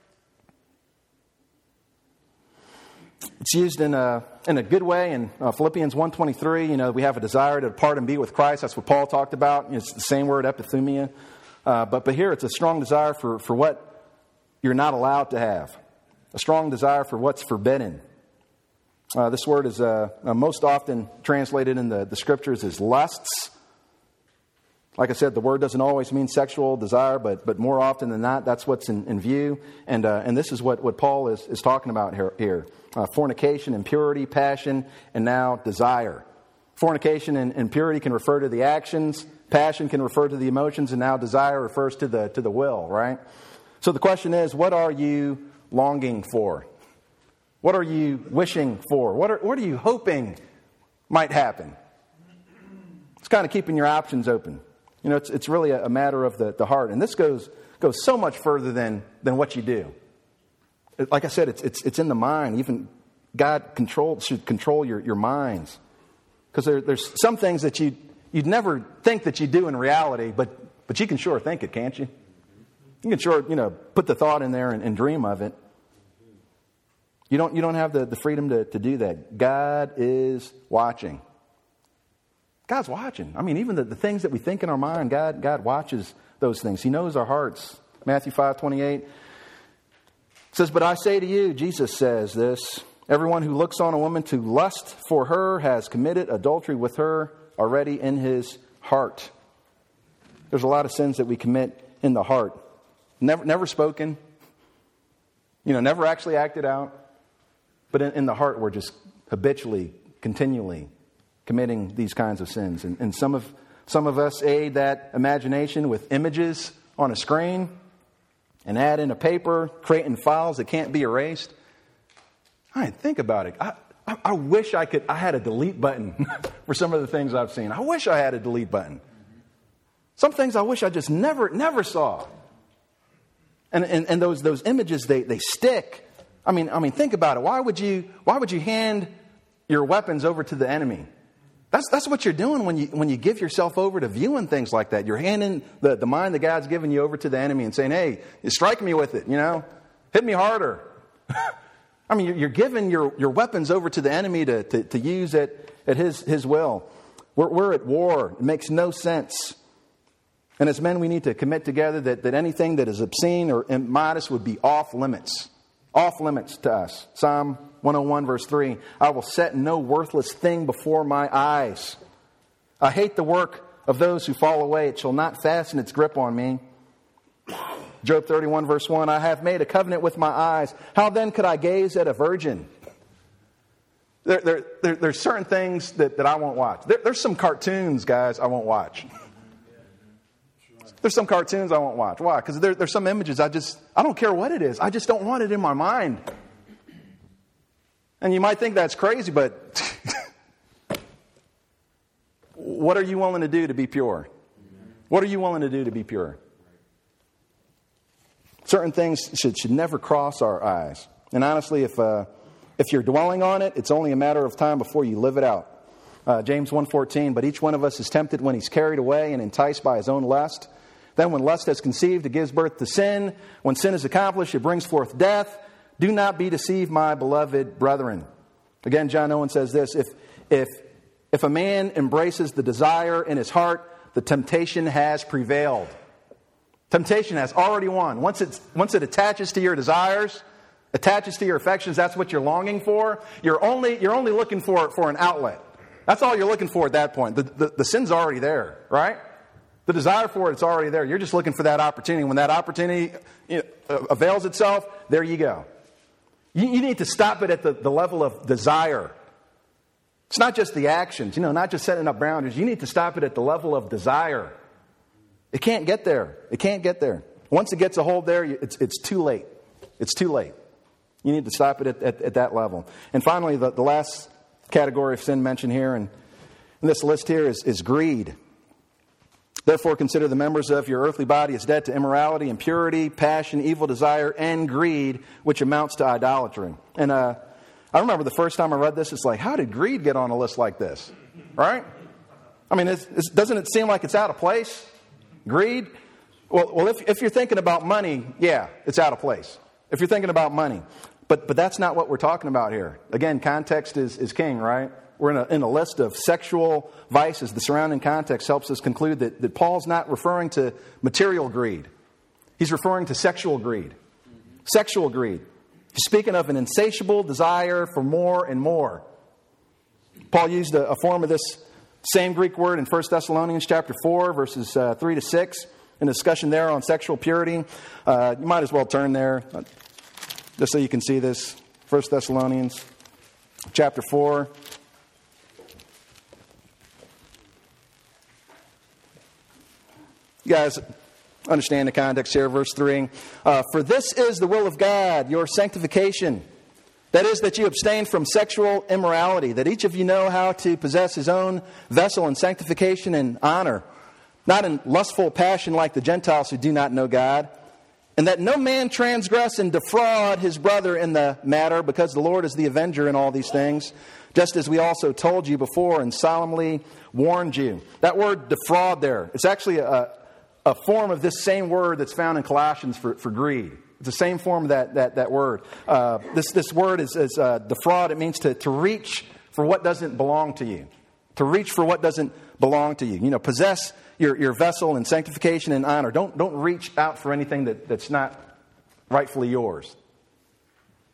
It's used in a good way in Philippians 1:23. We have a desire to depart and be with Christ. That's what Paul talked about. It's the same word, epithumia. But here it's a strong desire for what you're not allowed to have. A strong desire for what's forbidden. This word is most often translated in the Scriptures as lusts. Like I said, the word doesn't always mean sexual desire, but more often than not, that's what's in view. And this is what Paul is talking about here. Fornication, impurity, passion, and now desire. Fornication and impurity can refer to the actions. Passion can refer to the emotions, and now desire refers to the will, right? So the question is, what are you longing for? What are you wishing for? What are you hoping might happen? It's kind of keeping your options open. It's really a matter of the heart. And this goes so much further than what you do. Like I said, it's in the mind. Even God should control your minds. Because there's some things that you'd never think that you do in reality, but you can sure think it, can't you? You can sure, put the thought in there and dream of it. You don't have the freedom to do that. God is watching. God's watching. I mean, even the things that we think in our mind, God watches those things. He knows our hearts. Matthew 5:28 says, "But I say to you," Jesus says this, Everyone who looks on a woman to lust for her has committed adultery with her already in his heart. There's a lot of sins that we commit in the heart. Never spoken. Never actually acted out. But in the heart, we're just habitually, continually committing these kinds of sins. And some of us aid that imagination with images on a screen and add in a paper, creating files that can't be erased. I didn't think about it. I wish I had a delete button for some of the things I've seen. I wish I had a delete button. Some things I wish I just never saw. And those images, they stick. I mean, think about it. Why would you hand your weapons over to the enemy? That's what you're doing when you give yourself over to viewing things like that. You're handing the mind that God's given you over to the enemy and saying, "Hey, strike me with it. Hit me harder." I mean, you're giving your weapons over to the enemy to use at his will. We're at war. It makes no sense. And as men, we need to commit together that anything that is obscene or immodest would be off limits. Off limits to us. Psalm 101 verse 3, I will set no worthless thing before my eyes. I hate the work of those who fall away. It shall not fasten its grip on me. Job 31 verse 1, I have made a covenant with my eyes. How then could I gaze at a virgin? There's certain things that I won't watch. There's some cartoons, guys, I won't watch. There's some cartoons I won't watch. Why? Because there's some images I don't care what it is. I just don't want it in my mind. And you might think that's crazy, but what are you willing to do to be pure? What are you willing to do to be pure? Certain things should never cross our eyes. And honestly, if you're dwelling on it, it's only a matter of time before you live it out. James 1:14, but each one of us is tempted when he's carried away and enticed by his own lust. Then when lust has conceived, it gives birth to sin. When sin is accomplished, it brings forth death. Do not be deceived, my beloved brethren. Again, John Owen says this, if a man embraces the desire in his heart, the temptation has prevailed. Temptation has already won. Once it attaches to your desires, attaches to your affections, that's what you're longing for. You're only looking for an outlet. That's all you're looking for at that point. The sin's already there, right? The desire for it's already there. You're just looking for that opportunity. When that opportunity avails itself, there you go. You need to stop it at the level of desire. It's not just the actions, not just setting up boundaries. You need to stop it at the level of desire. It can't get there. It can't get there. Once it gets a hold there, it's too late. It's too late. You need to stop it at that level. And finally, the last category of sin mentioned here in this list here is greed. Therefore, consider the members of your earthly body as dead to immorality, impurity, passion, evil desire, and greed, which amounts to idolatry. And I remember the first time I read this, it's like, how did greed get on a list like this? Right? I mean, doesn't it seem like it's out of place? Greed? Well, if you're thinking about money, yeah, it's out of place. If you're thinking about money. But that's not what we're talking about here. Again, context is king, right? We're in a list of sexual vices. The surrounding context helps us conclude that Paul's not referring to material greed. He's referring to sexual greed. Sexual greed. He's speaking of an insatiable desire for more and more. Paul used a form of this same Greek word in 1 Thessalonians chapter 4, verses 3 to 6, in a discussion there on sexual purity. You might as well turn there, just so you can see this. 1 Thessalonians chapter 4. You guys understand the context here, verse 3. For this is the will of God, your sanctification. That is, that you abstain from sexual immorality, that each of you know how to possess his own vessel in sanctification and honor, not in lustful passion like the Gentiles who do not know God, and that no man transgress and defraud his brother in the matter, because the Lord is the avenger in all these things, just as we also told you before and solemnly warned you. That word defraud there, it's actually a form of this same word that's found in Colossians for greed. It's the same form of that word. This word is defraud. It means to reach for what doesn't belong to you. To reach for what doesn't belong to you. Possess your vessel in sanctification and honor. Don't reach out for anything that's not rightfully yours.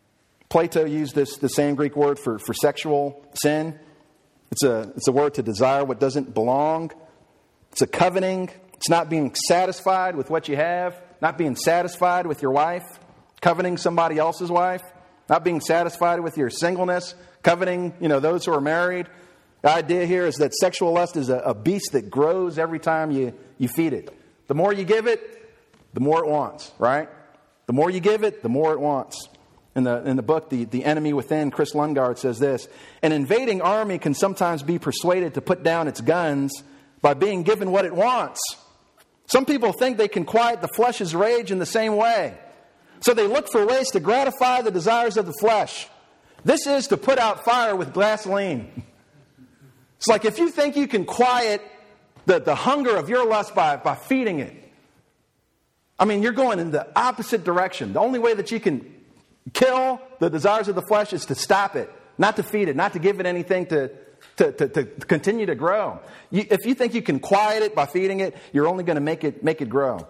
Plato used the same Greek word for sexual sin. It's a word to desire what doesn't belong. It's a coveting. It's not being satisfied with what you have, not being satisfied with your wife, coveting somebody else's wife, not being satisfied with your singleness, coveting, those who are married. The idea here is that sexual lust is a beast that grows every time you feed it. The more you give it, the more it wants, right? The more you give it, the more it wants. In the book, The Enemy Within, Chris Lundgaard says this: an invading army can sometimes be persuaded to put down its guns by being given what it wants. Some people think they can quiet the flesh's rage in the same way. So they look for ways to gratify the desires of the flesh. This is to put out fire with gasoline. It's like if you think you can quiet the hunger of your lust by feeding it, you're going in the opposite direction. The only way that you can kill the desires of the flesh is to stop it, not to feed it, not to give it anything to continue to grow. If you think you can quiet it by feeding it, you're only going to make it grow.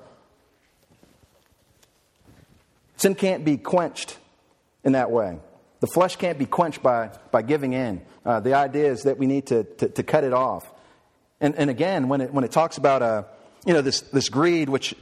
Sin can't be quenched in that way. The flesh can't be quenched by giving in. The idea is that we need to cut it off. And again, when it talks about this greed, which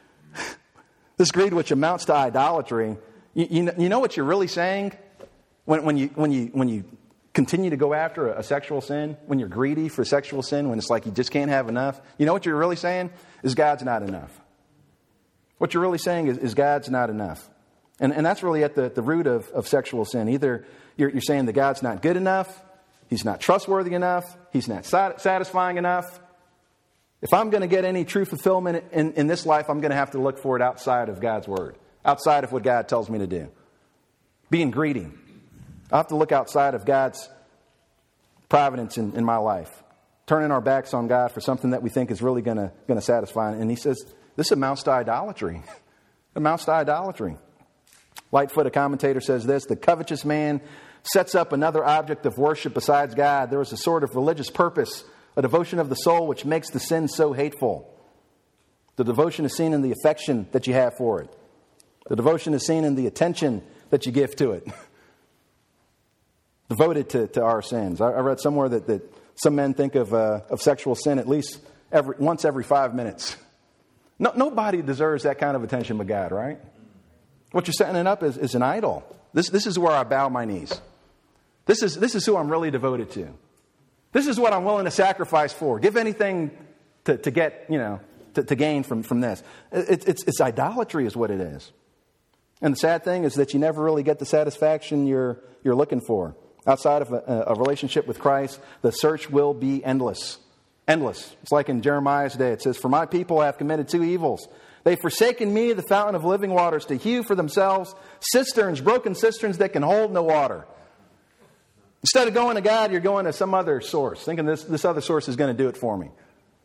amounts to idolatry, you know what you're really saying when you continue to go after a sexual sin, when you're greedy for sexual sin, when it's like you just can't have enough. You know what you're really saying is God's not enough. What you're really saying is God's not enough. And that's really at the root of sexual sin. Either you're saying that God's not good enough, He's not trustworthy enough, He's not satisfying enough. If I'm going to get any true fulfillment in this life, I'm going to have to look for it outside of God's Word, outside of what God tells me to do. Being greedy. I have to look outside of God's providence in my life. Turning our backs on God for something that we think is really going to satisfy. And He says, this amounts to idolatry. It amounts to idolatry. Lightfoot, a commentator, says this: the covetous man sets up another object of worship besides God. There is a sort of religious purpose, a devotion of the soul which makes the sin so hateful. The devotion is seen in the affection that you have for it. The devotion is seen in the attention that you give to it. Devoted to our sins. I read somewhere that some men think of sexual sin at least once every 5 minutes. Nobody deserves that kind of attention but God, right? What you're setting it up is an idol. This is where I bow my knees. This is who I'm really devoted to. This is what I'm willing to sacrifice for. Give anything to get, to gain from this. It's idolatry is what it is. And the sad thing is that you never really get the satisfaction you're looking for. Outside of a relationship with Christ, the search will be endless. Endless. It's like in Jeremiah's day. It says, for my people have committed 2 evils. They've forsaken me, the fountain of living waters, to hew for themselves cisterns, broken cisterns that can hold no water. Instead of going to God, you're going to some other source, thinking this other source is going to do it for me.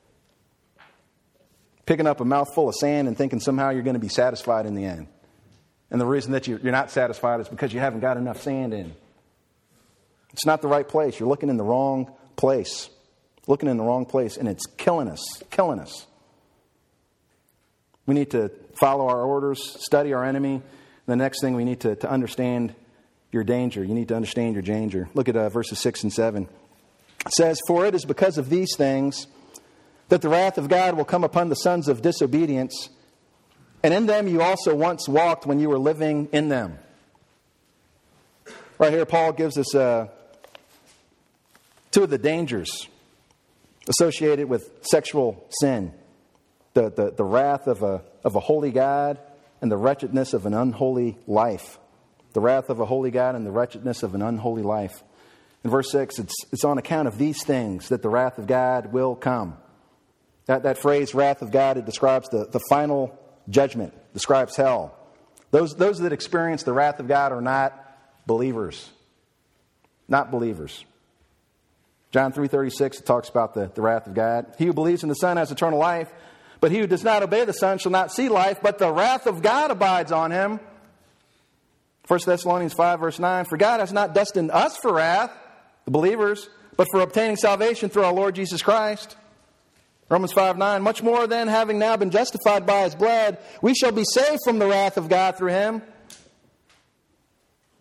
Picking up a mouthful of sand and thinking somehow you're going to be satisfied in the end. And the reason that you're not satisfied is because you haven't got enough sand in. It's not the right place. You're looking in the wrong place. Looking in the wrong place, and it's killing us. We need to follow our orders, study our enemy. The next thing we need to understand your danger. You need to understand your danger. Look at verses 6 and 7. It says, for it is because of these things that the wrath of God will come upon the sons of disobedience, and in them you also once walked when you were living in them. Right here, Paul gives us 2 of the dangers associated with sexual sin. The wrath of a holy God and the wretchedness of an unholy life. The wrath of a holy God and the wretchedness of an unholy life. In verse 6, it's on account of these things that the wrath of God will come. That phrase, wrath of God, it describes the final judgment, describes hell. Those that experience the wrath of God are not believers. Not believers. John 3:36, it talks about the wrath of God. He who believes in the Son has eternal life, but he who does not obey the Son shall not see life, but the wrath of God abides on him. 1 Thessalonians 5, verse 9, for God has not destined us for wrath, the believers, but for obtaining salvation through our Lord Jesus Christ. Romans 5:9, much more then, having now been justified by His blood, we shall be saved from the wrath of God through Him.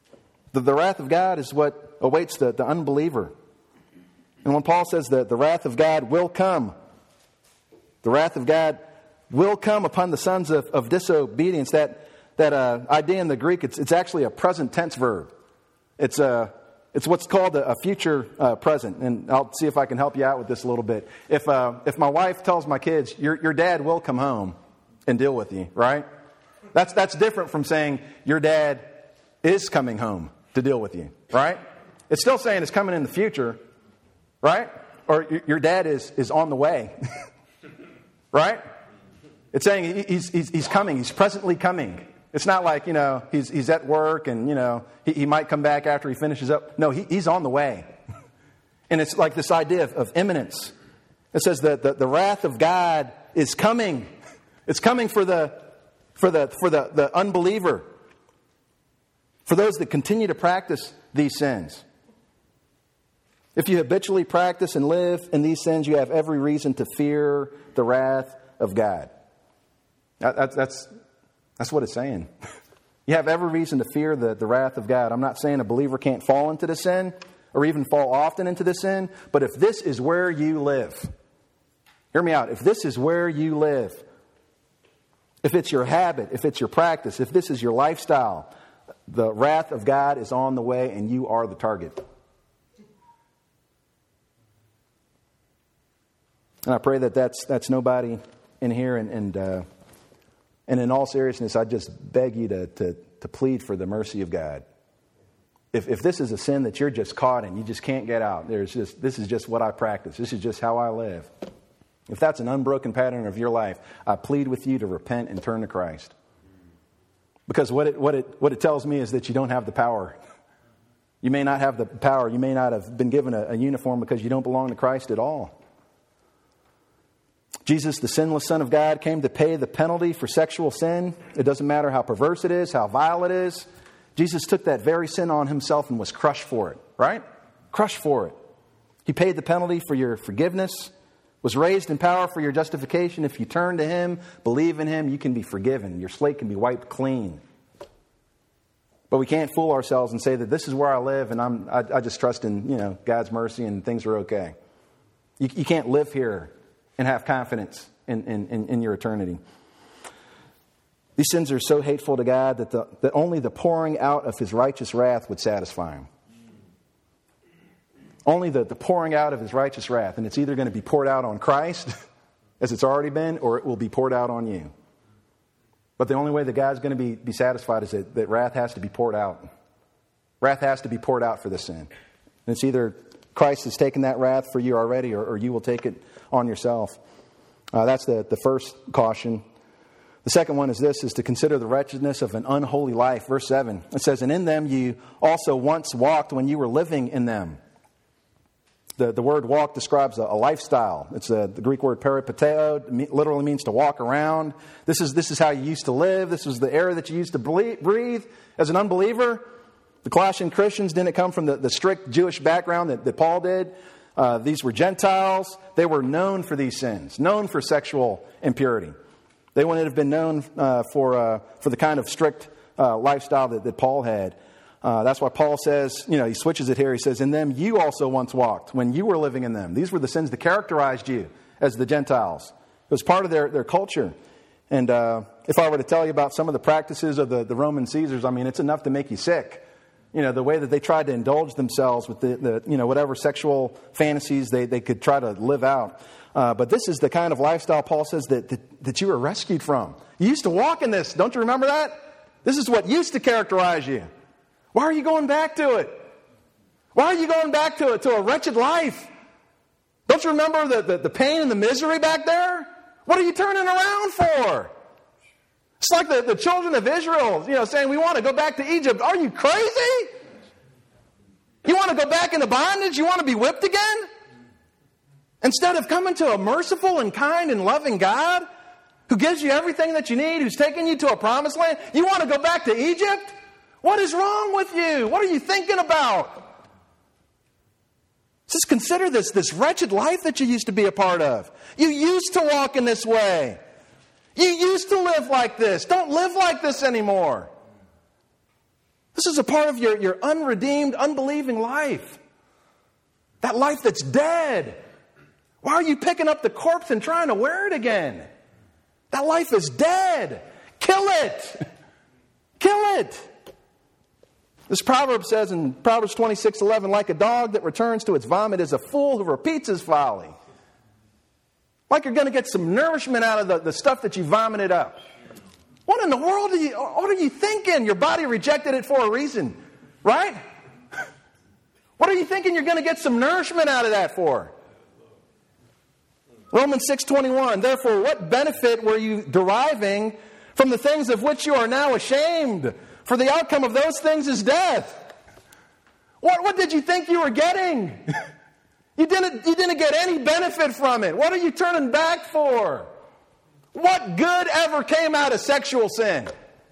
The wrath of God is what awaits the unbeliever. And when Paul says that the wrath of God will come, the wrath of God will come upon the sons of disobedience, that idea in the Greek, it's actually a present tense verb. It's what's called a future present. And I'll see if I can help you out with this a little bit. If my wife tells my kids, your dad will come home and deal with you, right? That's different from saying your dad is coming home to deal with you, right? It's still saying it's coming in the future, right? Or your dad is on the way, right? It's saying he's coming. He's presently coming. It's not like, he's at work and, he might come back after he finishes up. No, he's on the way. And it's like this idea of imminence. It says that the wrath of God is coming. It's coming for the unbeliever. For those that continue to practice these sins. If you habitually practice and live in these sins, you have every reason to fear the wrath of God. That's what it's saying. You have every reason to fear the wrath of God. I'm not saying a believer can't fall into the sin or even fall often into the sin, but if this is where you live, hear me out, if this is where you live, if it's your habit, if it's your practice, if this is your lifestyle, the wrath of God is on the way and you are the target. And I pray that that's nobody in here. And in all seriousness, I just beg you to plead for the mercy of God. If this is a sin that you're just caught in, you just can't get out. This is just what I practice. This is just how I live. If that's an unbroken pattern of your life, I plead with you to repent and turn to Christ. Because what it tells me is that you don't have the power. You may not have the power. You may not have been given a uniform because you don't belong to Christ at all. Jesus, the sinless Son of God, came to pay the penalty for sexual sin. It doesn't matter how perverse it is, how vile it is. Jesus took that very sin on himself and was crushed for it, right? Crushed for it. He paid the penalty for your forgiveness, was raised in power for your justification. If you turn to him, believe in him, you can be forgiven. Your slate can be wiped clean. But we can't fool ourselves and say that this is where I live and I just trust in God's mercy and things are okay. You can't live here and have confidence in your eternity. These sins are so hateful to God that only the pouring out of his righteous wrath would satisfy him. Only the pouring out of his righteous wrath. And it's either going to be poured out on Christ, as it's already been, or it will be poured out on you. But the only way that God's going to be satisfied is that wrath has to be poured out. Wrath has to be poured out for this sin. And it's either Christ has taken that wrath for you already, or you will take it on yourself. That's the first caution. The second one is to consider the wretchedness of an unholy life. Verse 7, it says, "And in them you also once walked when you were living in them." The word walk describes a lifestyle. It's the Greek word peripateo. It literally means to walk around. This is how you used to live. This was the air that you used to breathe as an unbeliever. The Colossian Christians didn't come from the strict Jewish background that Paul did. These were Gentiles. They were known for these sins, known for sexual impurity. They wouldn't have been known for the kind of strict lifestyle that Paul had. That's why Paul says, he switches it here. He says, "In them you also once walked when you were living in them." These were the sins that characterized you as the Gentiles. It was part of their culture. And if I were to tell you about some of the practices of the Roman Caesars, it's enough to make you sick. The way that they tried to indulge themselves with the whatever sexual fantasies they could try to live out. But this is the kind of lifestyle Paul says that you were rescued from. You used to walk in this. Don't you remember that? This is what used to characterize you. Why are you going back to it? Why are you going back to it, to a wretched life? Don't you remember the pain and the misery back there? What are you turning around for? It's like the children of Israel, saying, "We want to go back to Egypt." Are you crazy? You want to go back into bondage? You want to be whipped again? Instead of coming to a merciful and kind and loving God who gives you everything that you need, who's taking you to a promised land, you want to go back to Egypt? What is wrong with you? What are you thinking about? Just consider this wretched life that you used to be a part of. You used to walk in this way. You used to live like this. Don't live like this anymore. This is a part of your unredeemed, unbelieving life. That life that's dead. Why are you picking up the corpse and trying to wear it again? That life is dead. Kill it. Kill it. This proverb says in Proverbs 26:11, like a dog that returns to its vomit is a fool who repeats his folly. Like you're going to get some nourishment out of the stuff that you vomited up. What in the world what are you thinking? Your body rejected it for a reason, right? What are you thinking you're going to get some nourishment out of that for? Romans 6:21, therefore, what benefit were you deriving from the things of which you are now ashamed? For the outcome of those things is death. What did you think you were getting? You didn't get any benefit from it. What are you turning back for? What good ever came out of sexual sin?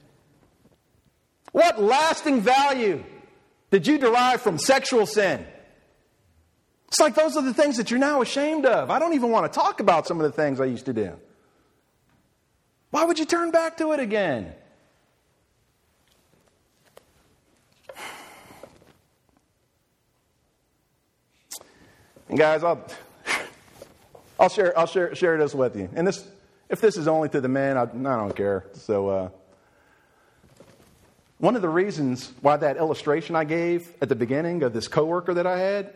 What lasting value did you derive from sexual sin? It's like those are the things that you're now ashamed of. I don't even want to talk about some of the things I used to do. Why would you turn back to it again? And guys, I'll share this with you. And if this is only to the men, I don't care. So one of the reasons why that illustration I gave at the beginning of this coworker that I had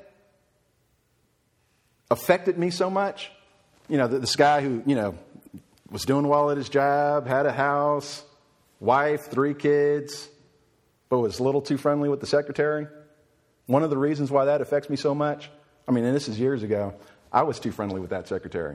affected me so much, this guy who, was doing well at his job, had a house, wife, 3 kids, but was a little too friendly with the secretary. One of the reasons why that affects me so much, and this is years ago, I was too friendly with that secretary.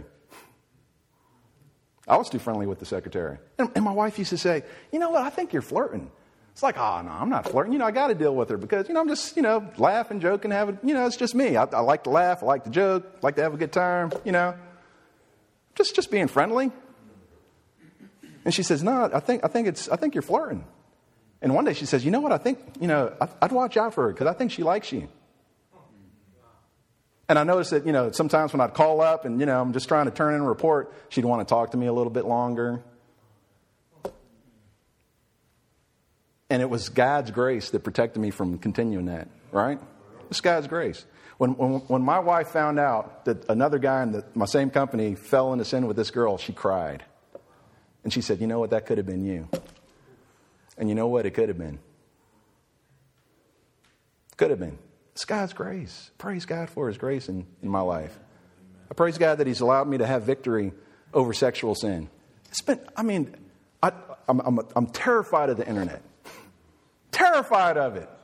I was too friendly with the secretary. And my wife used to say, you know what, I think you're flirting. It's like, oh, no, I'm not flirting. I got to deal with her because, I'm just, laughing, joking, it's just me. I like to laugh. I like to joke, like to have a good time, just being friendly. And she says, no, I think you're flirting. And one day she says, you know what, I think, I'd watch out for her because I think she likes you. And I noticed that, sometimes when I'd call up and, I'm just trying to turn in a report, she'd want to talk to me a little bit longer. And it was God's grace that protected me from continuing that, right? It's God's grace. When my wife found out that another guy in my same company fell into sin with this girl, she cried. And she said, you know what, that could have been you. And you know what, it could have been. Could have been. It's God's grace. Praise God for His grace in my life. I praise God that He's allowed me to have victory over sexual sin. It's been, I'm terrified of the internet. Terrified of it.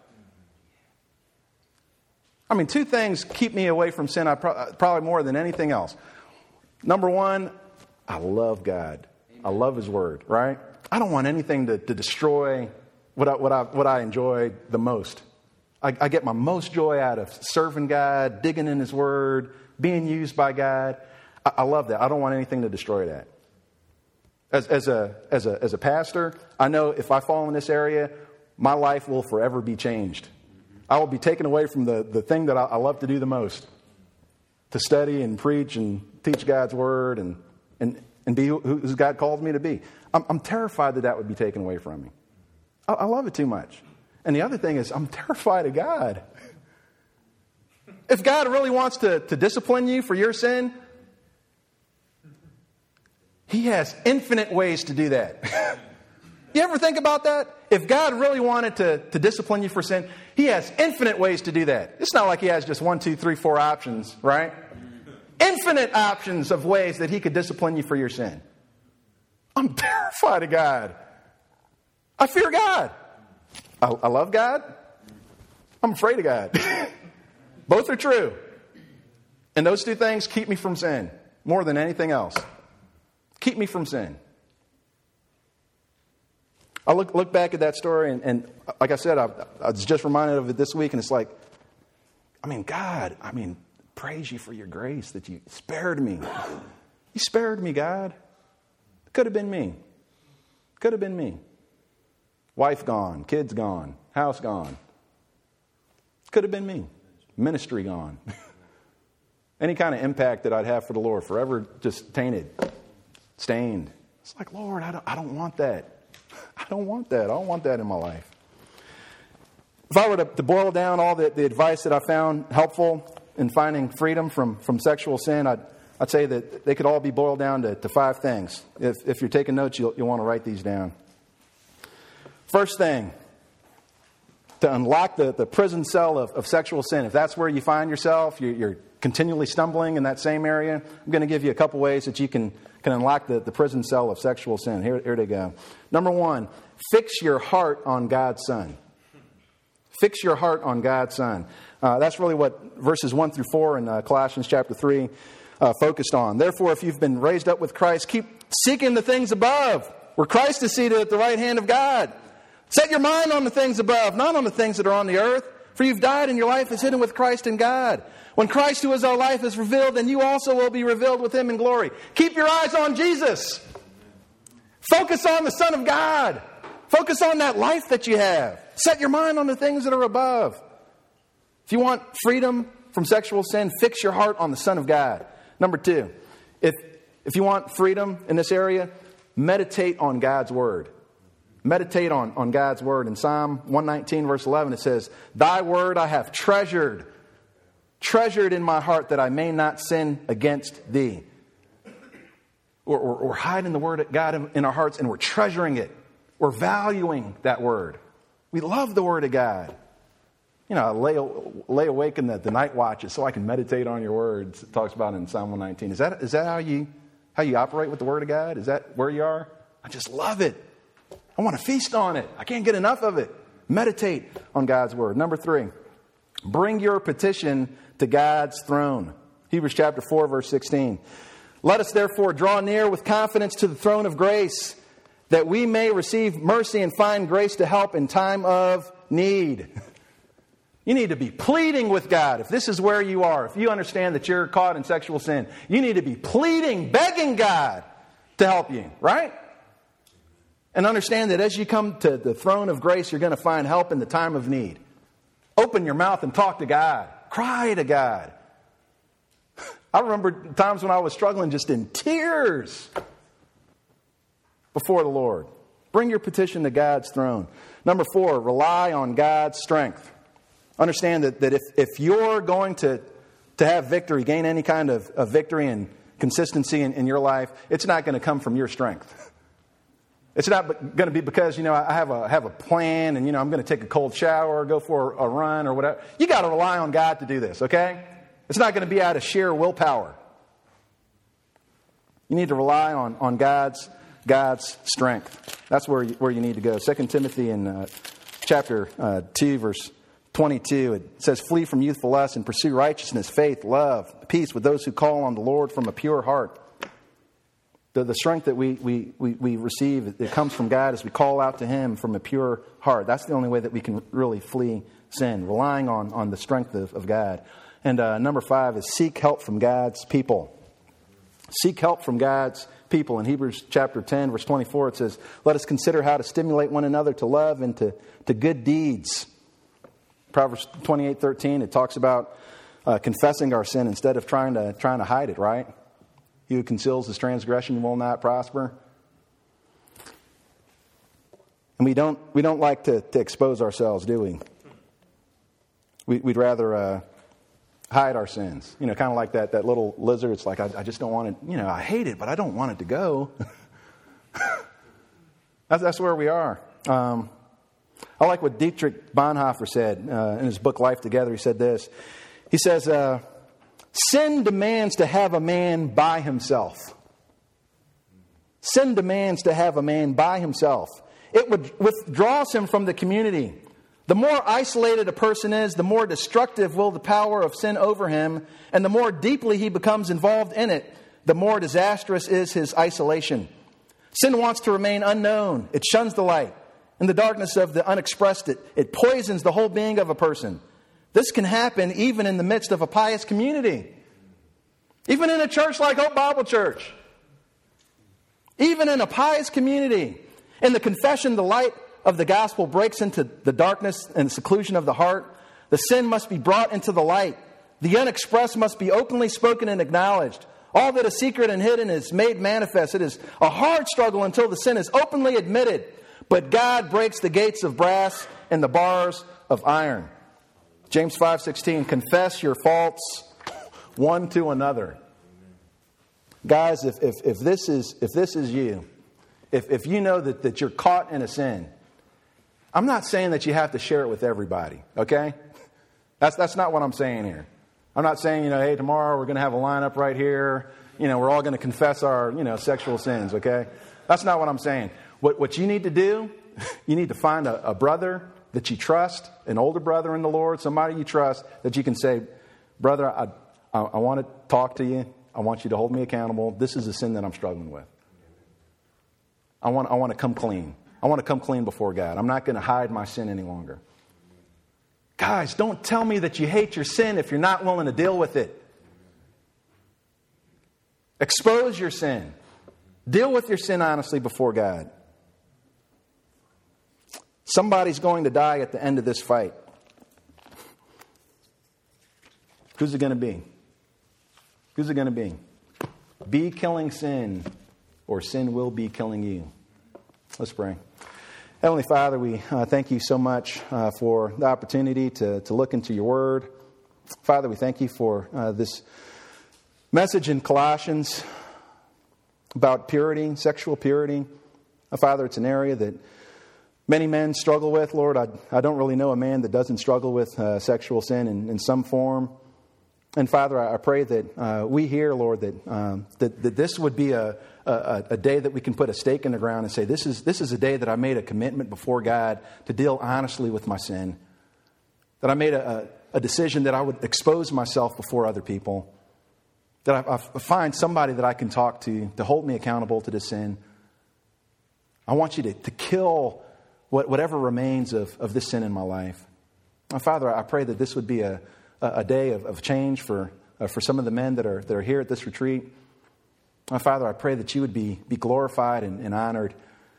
2 things keep me away from sin, probably more than anything else. Number 1, I love God. I love His Word, right? I don't want anything to destroy what I enjoy the most. I get my most joy out of serving God, digging in His Word, being used by God. I love that. I don't want anything to destroy that. As a pastor, I know if I fall in this area, my life will forever be changed. I will be taken away from the thing that I love to do the most, to study and preach and teach God's Word and be who God called me to be. I'm terrified that would be taken away from me. I love it too much. And the other thing is, I'm terrified of God. If God really wants to discipline you for your sin, He has infinite ways to do that. You ever think about that? If God really wanted to discipline you for sin, He has infinite ways to do that. It's not like He has just 1, 2, 3, 4 options, right? Infinite options of ways that He could discipline you for your sin. I'm terrified of God. I fear God. I love God. I'm afraid of God. Both are true. And those 2 things keep me from sin more than anything else. Keep me from sin. I look back at that story and like I said, I was just reminded of it this week, and it's like, God, praise you for your grace that you spared me. You spared me, God. Could have been me. Could have been me. Wife gone, kids gone, house gone. Could have been me. Ministry gone. Any kind of impact that I'd have for the Lord forever just tainted, stained. It's like, Lord, I don't want that. I don't want that. I don't want that in my life. If I were to boil down all the advice that I found helpful in finding freedom from sexual sin, I'd say that they could all be boiled down to 5 things. If you're taking notes, you'll want to write these down. First thing, to unlock the prison cell of sexual sin. If that's where you find yourself, you're continually stumbling in that same area, I'm going to give you a couple ways that you can unlock the prison cell of sexual sin. Here they go. Number 1, fix your heart on God's Son. Fix your heart on God's Son. That's really what verses 1 through 4 in Colossians chapter 3 focused on. Therefore, if you've been raised up with Christ, keep seeking the things above, where Christ is seated at the right hand of God. Set your mind on the things above, not on the things that are on the earth. For you've died and your life is hidden with Christ in God. When Christ, who is our life, is revealed, then you also will be revealed with him in glory. Keep your eyes on Jesus. Focus on the Son of God. Focus on that life that you have. Set your mind on the things that are above. If you want freedom from sexual sin, fix your heart on the Son of God. Number 2, if you want freedom in this area, meditate on God's Word. Meditate on God's Word. In Psalm 119, verse 11, it says, Thy Word I have treasured in my heart that I may not sin against Thee. We're hiding the Word of God in our hearts and we're treasuring it. We're valuing that Word. We love the Word of God. You know, lay awake in the night watches so I can meditate on your words. It talks about it in Psalm 119. Is that how you operate with the Word of God? Is that where you are? I just love it. I want to feast on it. I can't get enough of it. Meditate on God's Word. Number 3, bring your petition to God's throne. Hebrews chapter 4, verse 16. Let us therefore draw near with confidence to the throne of grace, that we may receive mercy and find grace to help in time of need. You need to be pleading with God. If this is where you are, if you understand that you're caught in sexual sin, you need to be pleading, begging God to help you, right? And understand that as you come to the throne of grace, you're going to find help in the time of need. Open your mouth and talk to God. Cry to God. I remember times when I was struggling just in tears before the Lord. Bring your petition to God's throne. Number 4, rely on God's strength. Understand that if you're going to have victory, gain any kind of victory and consistency in your life, it's not going to come from your strength. It's not going to be because, I have a plan and, I'm going to take a cold shower or go for a run or whatever. You got to rely on God to do this, okay? It's not going to be out of sheer willpower. You need to rely on God's strength. That's where you need to go. 2 Timothy in chapter 2, verse 22, it says, Flee from youthful lust and pursue righteousness, faith, love, peace with those who call on the Lord from a pure heart. The strength that we receive, it comes from God as we call out to Him from a pure heart. That's the only way that we can really flee sin, relying on the strength of God. And number 5 is seek help from God's people. Seek help from God's people. In Hebrews chapter 10, verse 24, it says, Let us consider how to stimulate one another to love and to good deeds. Proverbs 28:13, it talks about confessing our sin instead of trying to hide it, right? He who conceals his transgression will not prosper. And we don't like to expose ourselves, do we? We'd rather hide our sins. Kind of like that little lizard. It's like, I just don't want it. I hate it, but I don't want it to go. That's where we are. I like what Dietrich Bonhoeffer said in his book Life Together. He said this. He says, sin demands to have a man by himself. Sin demands to have a man by himself. It withdraws him from the community. The more isolated a person is, the more destructive will the power of sin over him, and the more deeply he becomes involved in it, the more disastrous is his isolation. Sin wants to remain unknown. It shuns the light. In the darkness of the unexpressed, it poisons the whole being of a person. This can happen even in the midst of a pious community. Even in a church like Hope Bible Church. Even in a pious community. In the confession, the light of the gospel breaks into the darkness and seclusion of the heart. The sin must be brought into the light. The unexpressed must be openly spoken and acknowledged. All that is secret and hidden is made manifest. It is a hard struggle until the sin is openly admitted. But God breaks the gates of brass and the bars of iron. James 5:16, confess your faults one to another. Guys, if this is you, if you know that you're caught in a sin, I'm not saying that you have to share it with everybody, okay? That's not what I'm saying here. I'm not saying, hey, tomorrow we're going to have a lineup right here. We're all going to confess our, sexual sins, okay? That's not what I'm saying. What you need to do, you need to find a brother that you trust, an older brother in the Lord, somebody you trust, that you can say, brother, I want to talk to you. I want you to hold me accountable. This is a sin that I'm struggling with. I want to come clean. I want to come clean before God. I'm not going to hide my sin any longer. Guys, don't tell me that you hate your sin if you're not willing to deal with it. Expose your sin. Deal with your sin honestly before God. Somebody's going to die at the end of this fight. Who's it going to be? Who's it going to be? Be killing sin, or sin will be killing you. Let's pray. Heavenly Father, we thank you so much for the opportunity to look into your word. Father, we thank you for this message in Colossians about purity, sexual purity. Father, it's an area that many men struggle with. Lord, I don't really know a man that doesn't struggle with sexual sin in some form. And Father, I pray that we hear, Lord, that this would be a day that we can put a stake in the ground and say, this is a day that I made a commitment before God to deal honestly with my sin. That I made a decision that I would expose myself before other people. That I find somebody that I can talk to hold me accountable to this sin. I want you to kill whatever remains of this sin in my life. Father, I pray that this would be a day of change for some of the men that are here at this retreat. Father, I pray that you would be glorified and honored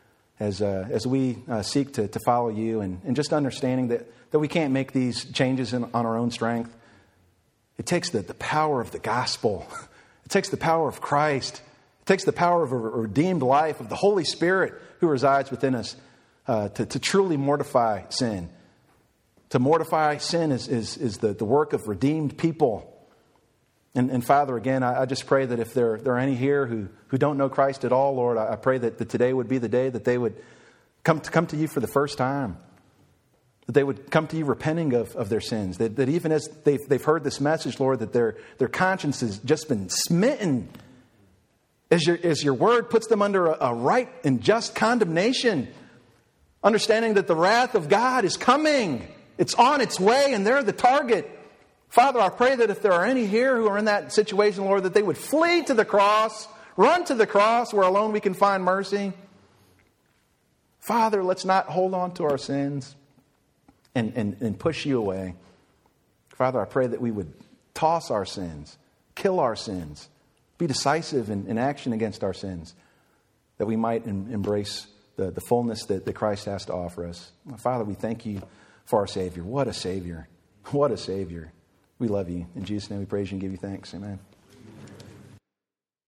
as we seek to follow you, and just understanding that we can't make these changes on our own strength. It takes the power of the gospel. It takes the power of Christ. It takes the power of a redeemed life, of the Holy Spirit who resides within us to truly mortify sin. To mortify sin is the work of redeemed people. And Father, again, I just pray that if there are any here who don't know Christ at all, Lord, I pray that today would be the day that they would come to you for the first time. That they would come to you repenting of their sins. That even as they've heard this message, Lord, that their conscience has just been smitten. As your word puts them under a right and just condemnation. Understanding that the wrath of God is coming. It's on its way, and they're the target. Father, I pray that if there are any here who are in that situation, Lord, that they would flee to the cross, run to the cross where alone we can find mercy. Father, let's not hold on to our sins and push you away. Father, I pray that we would toss our sins, kill our sins, be decisive in action against our sins, that we might embrace the fullness that Christ has to offer us. Father, we thank you for our Savior. What a Savior. What a Savior. We love you. In Jesus' name we praise you and give you thanks. Amen.